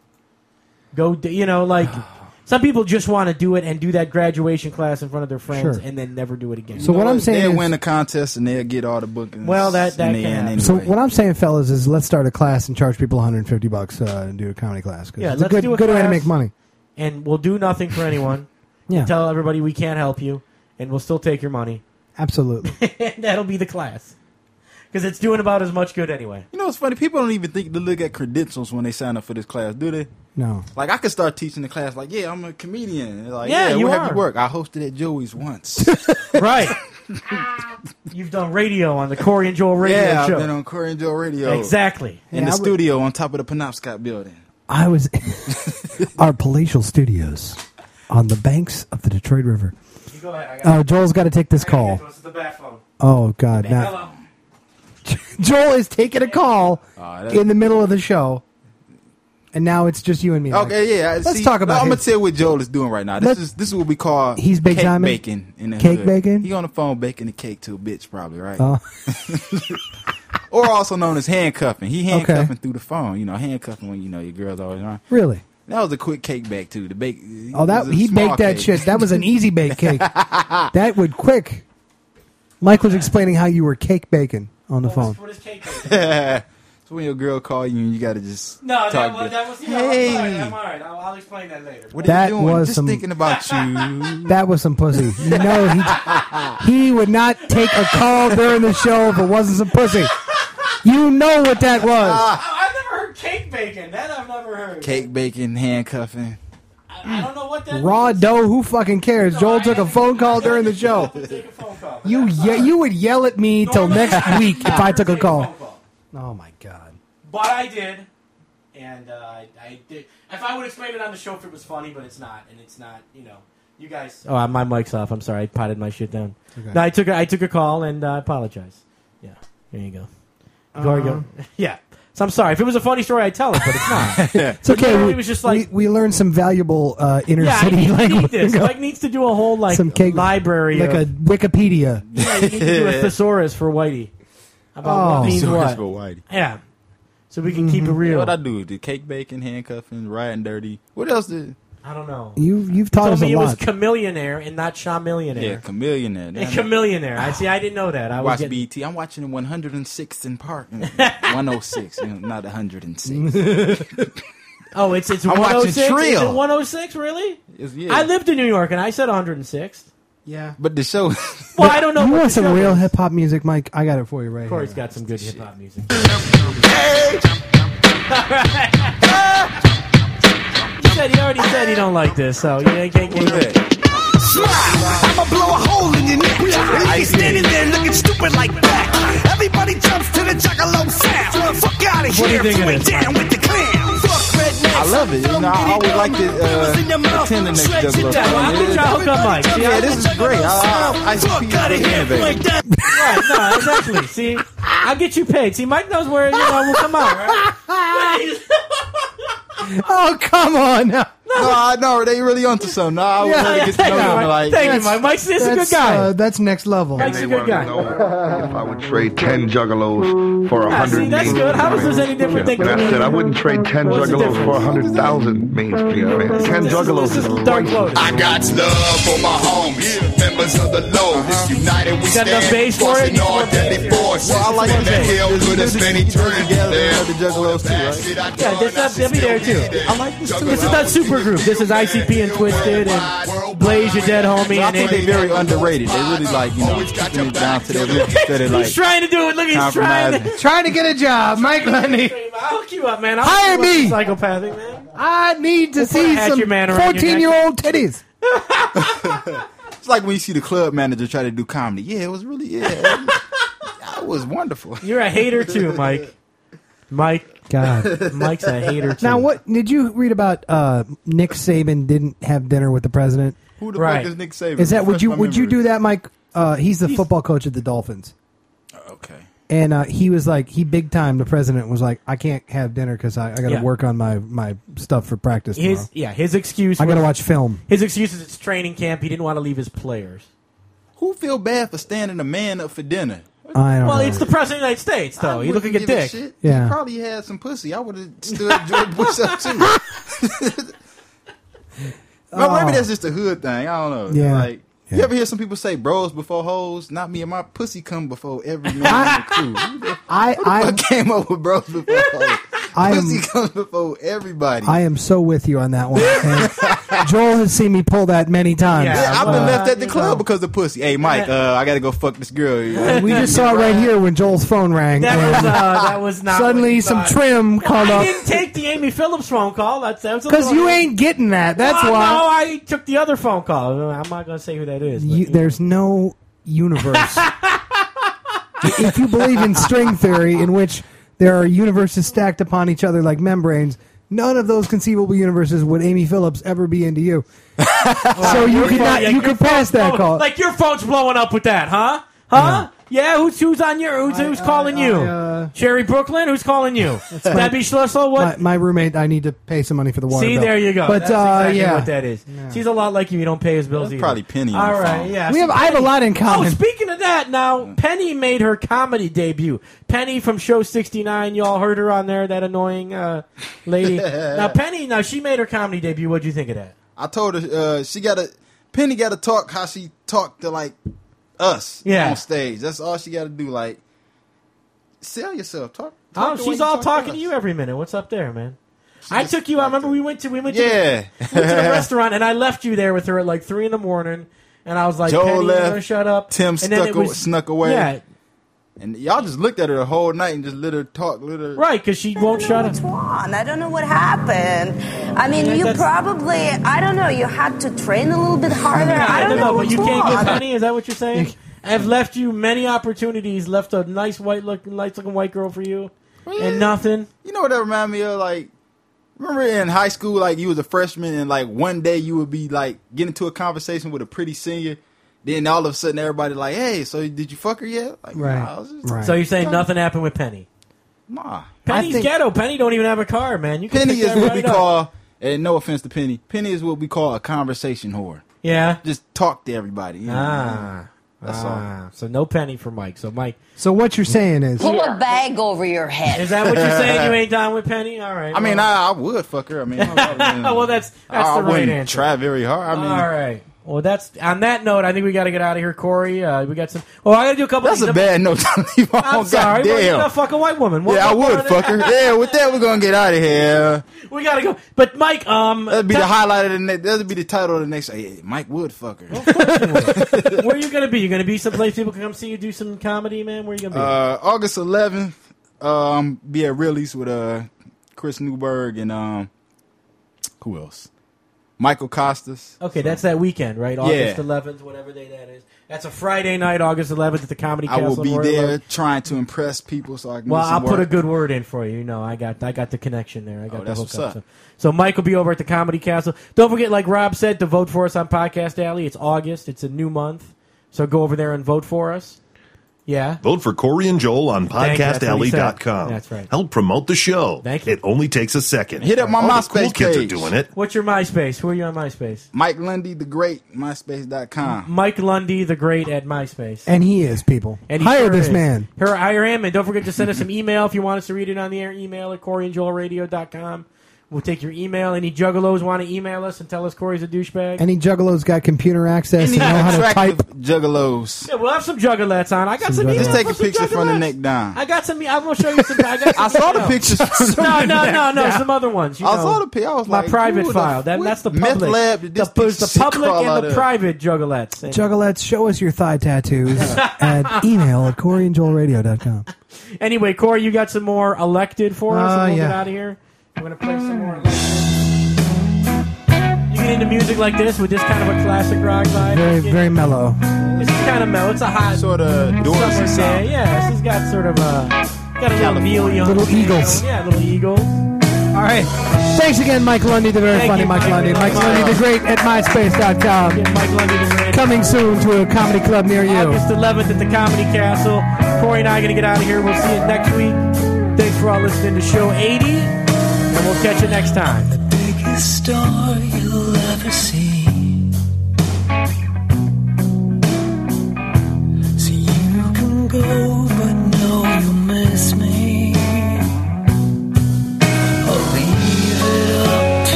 Like... Some people just want to do it and do that graduation class in front of their friends Sure. and then never do it again. So what I'm saying they'll is- win the contest and they'll get all the bookings. Well, that in can the end happen. So anyway. what I'm saying, fellas, is let's start a class and charge people $150 and do a comedy class. 'Cause Yeah, it's a let's good, do a good way to class. make money. And we'll do nothing for anyone. Yeah. Tell everybody we can't help you, and we'll still take your money. Absolutely. And that'll be the class. Because it's doing about as much good anyway. You know what's funny? People don't even think to look at credentials when they sign up for this class, do they? No. Like I could start teaching the class, like, yeah, I'm a comedian. They're like, Yeah, you where have are. you worked? I hosted at Joey's once. Right. You've done radio on the Corey and Joel radio yeah, show. I've been on Corey and Joe Radio. Exactly. In the studio on top of the Penobscot building. I was our palatial studios on the banks of the Detroit River. You go ahead. Joel's got to take this call. This is the back phone. Oh God! Hello. Now, Joel is taking a call in the middle of the show, and now it's just you and me. Okay, yeah. Let's talk about. I'm gonna his- tell you what Joel is doing right now. This is what we call He's Big cake Diamond? baking in the Cake hood. baking? He on the phone baking the cake to a bitch, probably, right? Oh. Or also known as handcuffing. He handcuffing through the phone. Handcuffing when your girl's always around. Really? That was a quick cake bake too. The bake. Oh, it that was a he small baked that cake. shit. That was an easy bake cake. That would quick. Mike was explaining how you were cake baking on the phone. What is cake So when your girl call you, and you gotta just No, talk that was Hey. I'm all right. I'll explain that later. What That are you doing? was Just some- thinking about you. That was some pussy. He would not take a call during the show if it wasn't some pussy. You know what that was. I've never heard cake bacon. That I've never heard. Cake baking, handcuffing. I don't know what that Raw dough. Who fucking cares? Joel took a phone call during the show. You would yell at me till next week if I took a call. Oh my God. But I did. And I did. If I would explain it on the show if it was funny, but it's not. And it's not, you guys. Oh, my mic's off. I'm sorry. I potted my shit down. Okay. No, I took a call and I apologize. Yeah. There you go. Go. Yeah. So I'm sorry. If it was a funny story, I'd tell it, but it's not. It's okay. It was just like. we learned some valuable inner Yeah, city I need language. this. Mike needs to do a whole Some cake library, like of, a Wikipedia. Yeah, you need to do a thesaurus for Whitey about what means Thesaurus what. for Whitey. Yeah, so we can keep it real. What I do? The cake baking, handcuffing, riding dirty. What else did? I don't know. You've taught told us a me it was lot. chameleonaire and not chameleonaire. Yeah, chameleonaire. A chameleonaire. I see. I didn't know that. I was watch getting... BT. I'm watching 106 in Park. 106, not 106. Oh, it's I'm 106. watching Is it Trill. 106? Really? Yeah. I lived in New York and I said 106. Yeah, but the show. Well, I don't know. You what want the some show real is. hip hop music, Mike? I got it for you right Corey's here. got some good hip hop music. He already said he don't like this, so you ain't can't get it. I'ma blow a hole in your neck. And you standing there looking stupid like that. Everybody jumps to the Jackalope sound. Fuck out out of What do you here. think You of ain't this? down with the clan. Fuck rednecks. I love it. You know, I always like the pretending next Juggalo. Yeah, well, I'm gonna try to hook up Mike. See, Yeah, this is great. ICP out of here. You ain't down. Right, no, exactly. See, I'll get you paid. See, Mike knows where we'll come out, right? Oh, come on. No, they really onto something. No, I was really get to know them. Like, Thank you, Mike. Mike's a good guy. That's next level. Mike's a good guy. If I would trade 10 juggalos for 100 see, that's good. How is this any different than... And I said I wouldn't trade 10 juggalos for 100,000 mainstream fans. 10 juggalos is priceless. I got love for my homies, members of the low. This united we got enough stand, bass for it? busting all deadly forces. Well, I like From the that. hill to the spinny turn. the Juggalos too, right? Yeah, they'll be there too. I like this too. This is not super group. This is ICP and Twisted and Blaze, your dead homie. I And think they're very underrated. They really like, keeping it down to their roots instead of like. He's trying to do it. Look, he's trying to get a job. Mike Lundy. I'll hook you up, man. Hire me. Psychopathic, man. I need to see put a some hatchet man around your 14-year-old titties. It's like when you see the club manager try to do comedy. Yeah, it was really, it was wonderful. You're a hater too, Mike. God, Mike's a hater too. Now, what did you read about? Nick Saban didn't have dinner with the president. Who the fuck is Nick Saban? Is that would you Refresh my do that, Mike? He's the football coach at the Dolphins. Okay. And he was like, big time. The president was like, I can't have dinner because I got to work on my stuff for practice tomorrow. His excuse. I got to watch film. His excuse is it's training camp. He didn't want to leave his players. Who feel bad for standing a man up for dinner? I don't know. It's the president of the United States, though. He looking at dick. Yeah. He probably had some pussy. I would have stood George Bush up too. Well, maybe that's just a hood thing. I don't know. Yeah. Like, you ever hear some people say bros before hoes? Not me and my pussy come before every man in the crew. I came up with bros before hoes. Pussy comes before everybody. I am so with you on that one. And Joel has seen me pull that many times. Yeah, I've been left at the club because of pussy. Hey, Mike, I got to go fuck this girl. We just saw it right here when Joel's phone rang. That was not. Suddenly, some trim called I up. didn't take the Amy Phillips phone call. That's Because you ain't getting that. That's why. No, I took the other phone call. I'm not going to say who that is. There's no universe. If you believe in string theory, in which there are universes stacked upon each other like membranes, none of those conceivable universes would Amy Phillips ever be into you. So you could not. You could pass that call. Like your phone's blowing up with that, huh? Huh? Yeah, who's on your who's calling you? Sherry Brooklyn, who's calling you? Debbie Schlissel, what? My roommate, I need to pay some money for the water See, bill. there you go. But That's exactly yeah, what that is. Yeah. She's a lot like you. You don't pay his bills either. Probably Penny. On All the right, phone. yeah. I have a lot in common. Oh, speaking of that, now Penny made her comedy debut. Penny from Show 69. You all heard her on there. That annoying lady. Now Penny, she made her comedy debut. What'd you think of that? I told her Penny got to talk how she talked to like us on stage. That's all she got to do. Like, sell yourself. Talk she's all talking to you every minute. What's up there, man? I took you out. Remember, we went to the restaurant, and I left you there with her at like 3 a.m. And I was like, Joel Penny, left, you're gonna shut up. Tim snuck away. Yeah. And y'all just looked at her the whole night and just let her talk. Right, because she won't shut up. I don't know what happened. I mean, you probably, I don't know, you had to train a little bit harder. I don't know but what's you can't wrong. get Penny? Is that what you're saying? I've left you many opportunities, left a nice looking white girl for you, and nothing. You know what that reminded me of? Like, remember in high school, like you was a freshman and like one day you would be like getting into a conversation with a pretty senior. Then all of a sudden everybody like, hey, so did you fuck her yet? Like, Right. So you're saying nothing happened with Penny? Nah. Penny's ghetto. Penny don't even have a car, man. You can Penny pick is that what right we up. call, and no offense to Penny, Penny is what we call a conversation whore. Yeah. Just talk to everybody. You know? That's all. So no Penny for Mike. So Mike. So what you're saying is, Pull a bag over your head. Is that what you're saying? You ain't down with Penny? All right. I mean, I would fuck her. I mean, well, that's the right wouldn't answer. try very hard. I mean, all right. Well, that's on that note. I think we got to get out of here, Corey. We got some. Oh, I got to do a couple. That's a bad note to leave on. I'm sorry. Well, you're gonna fuck a white woman. Yeah, I would fuck her. Yeah, with that, we're gonna get out of here. We gotta go. But Mike, that'd be the highlight of the next. That'd be the title of the next. Hey, Mike would fuck her. Where are you gonna be? You gonna be someplace people can come see you do some comedy, man? Where are you gonna be? August 11th. Be at Riley's with Chris Newberg and who else? Michael Costas. Okay, that's that weekend, right? August 11th, whatever day that is. That's a Friday night, August 11th at the Comedy Castle. I will be in Royal there Oak. trying to impress people so I can Well, get some I'll put a work. good word in for you. You know, I got the connection there. I got the that's hookup. what's up. So Mike will be over at the Comedy Castle. Don't forget, like Rob said, to vote for us on Podcast Alley. It's August. It's a new month. So go over there and vote for us. Yeah. Vote for Corey and Joel on Thank you. That's what he said. podcastalley.com. That's right. Help promote the show. Thank you. It only takes a second. Hit up my All the MySpace cool kids page. are doing it. What's your MySpace? Who are you on MySpace? Mike Lundy the Great, MySpace.com. Mike Lundy the Great at MySpace. And he is, people. And he Hire sure this is. man. Hire him, and don't forget to send us some email if you want us to read it on the air. Email at CoreyandJoelRadio.com. We'll take your email. Any juggalos want to email us and tell us Corey's a douchebag? Any juggalo's got computer access and Any know how to type. attractive juggalos. Yeah, we'll have some juggalettes on. I got some emails. Just take a for some picture from the juggalettes. neck down. I got some. I'm gonna show you some. I saw the pictures. No. Some other ones. You I know, saw the picture. I was my like, private who the file. That's the meth public. lab did this There's the shit public crawl out and the of? private juggalettes. And Juggalettes, show us your thigh tattoos at email at CoreyandJoelRadio.com. anyway, Corey, you got some more elected for us. And we'll get Yeah. out of here. I'm gonna play some more elected. You get into music like this with this kind of a classic rock vibe. Very, very mellow. This is kind of mellow. It's a hot sort of Dorsey summer sound. day. Yeah, this has got sort of got a little Neil Young. Little feel. Eagles. Yeah, little Eagles. All right. Thanks again, Mike Lundy, the very Thank funny you, Mike Mike Lundy. Lundy. Mike Lundy, the great at MySpace.com. Mike Lundy, the great. Coming soon to a comedy club near you. August 11th at the Comedy Castle. Corey and I are going to get out of here. We'll see you next week. Thanks for all listening to Show 80, and we'll catch you next time. Biggest star you'll ever see. So you can go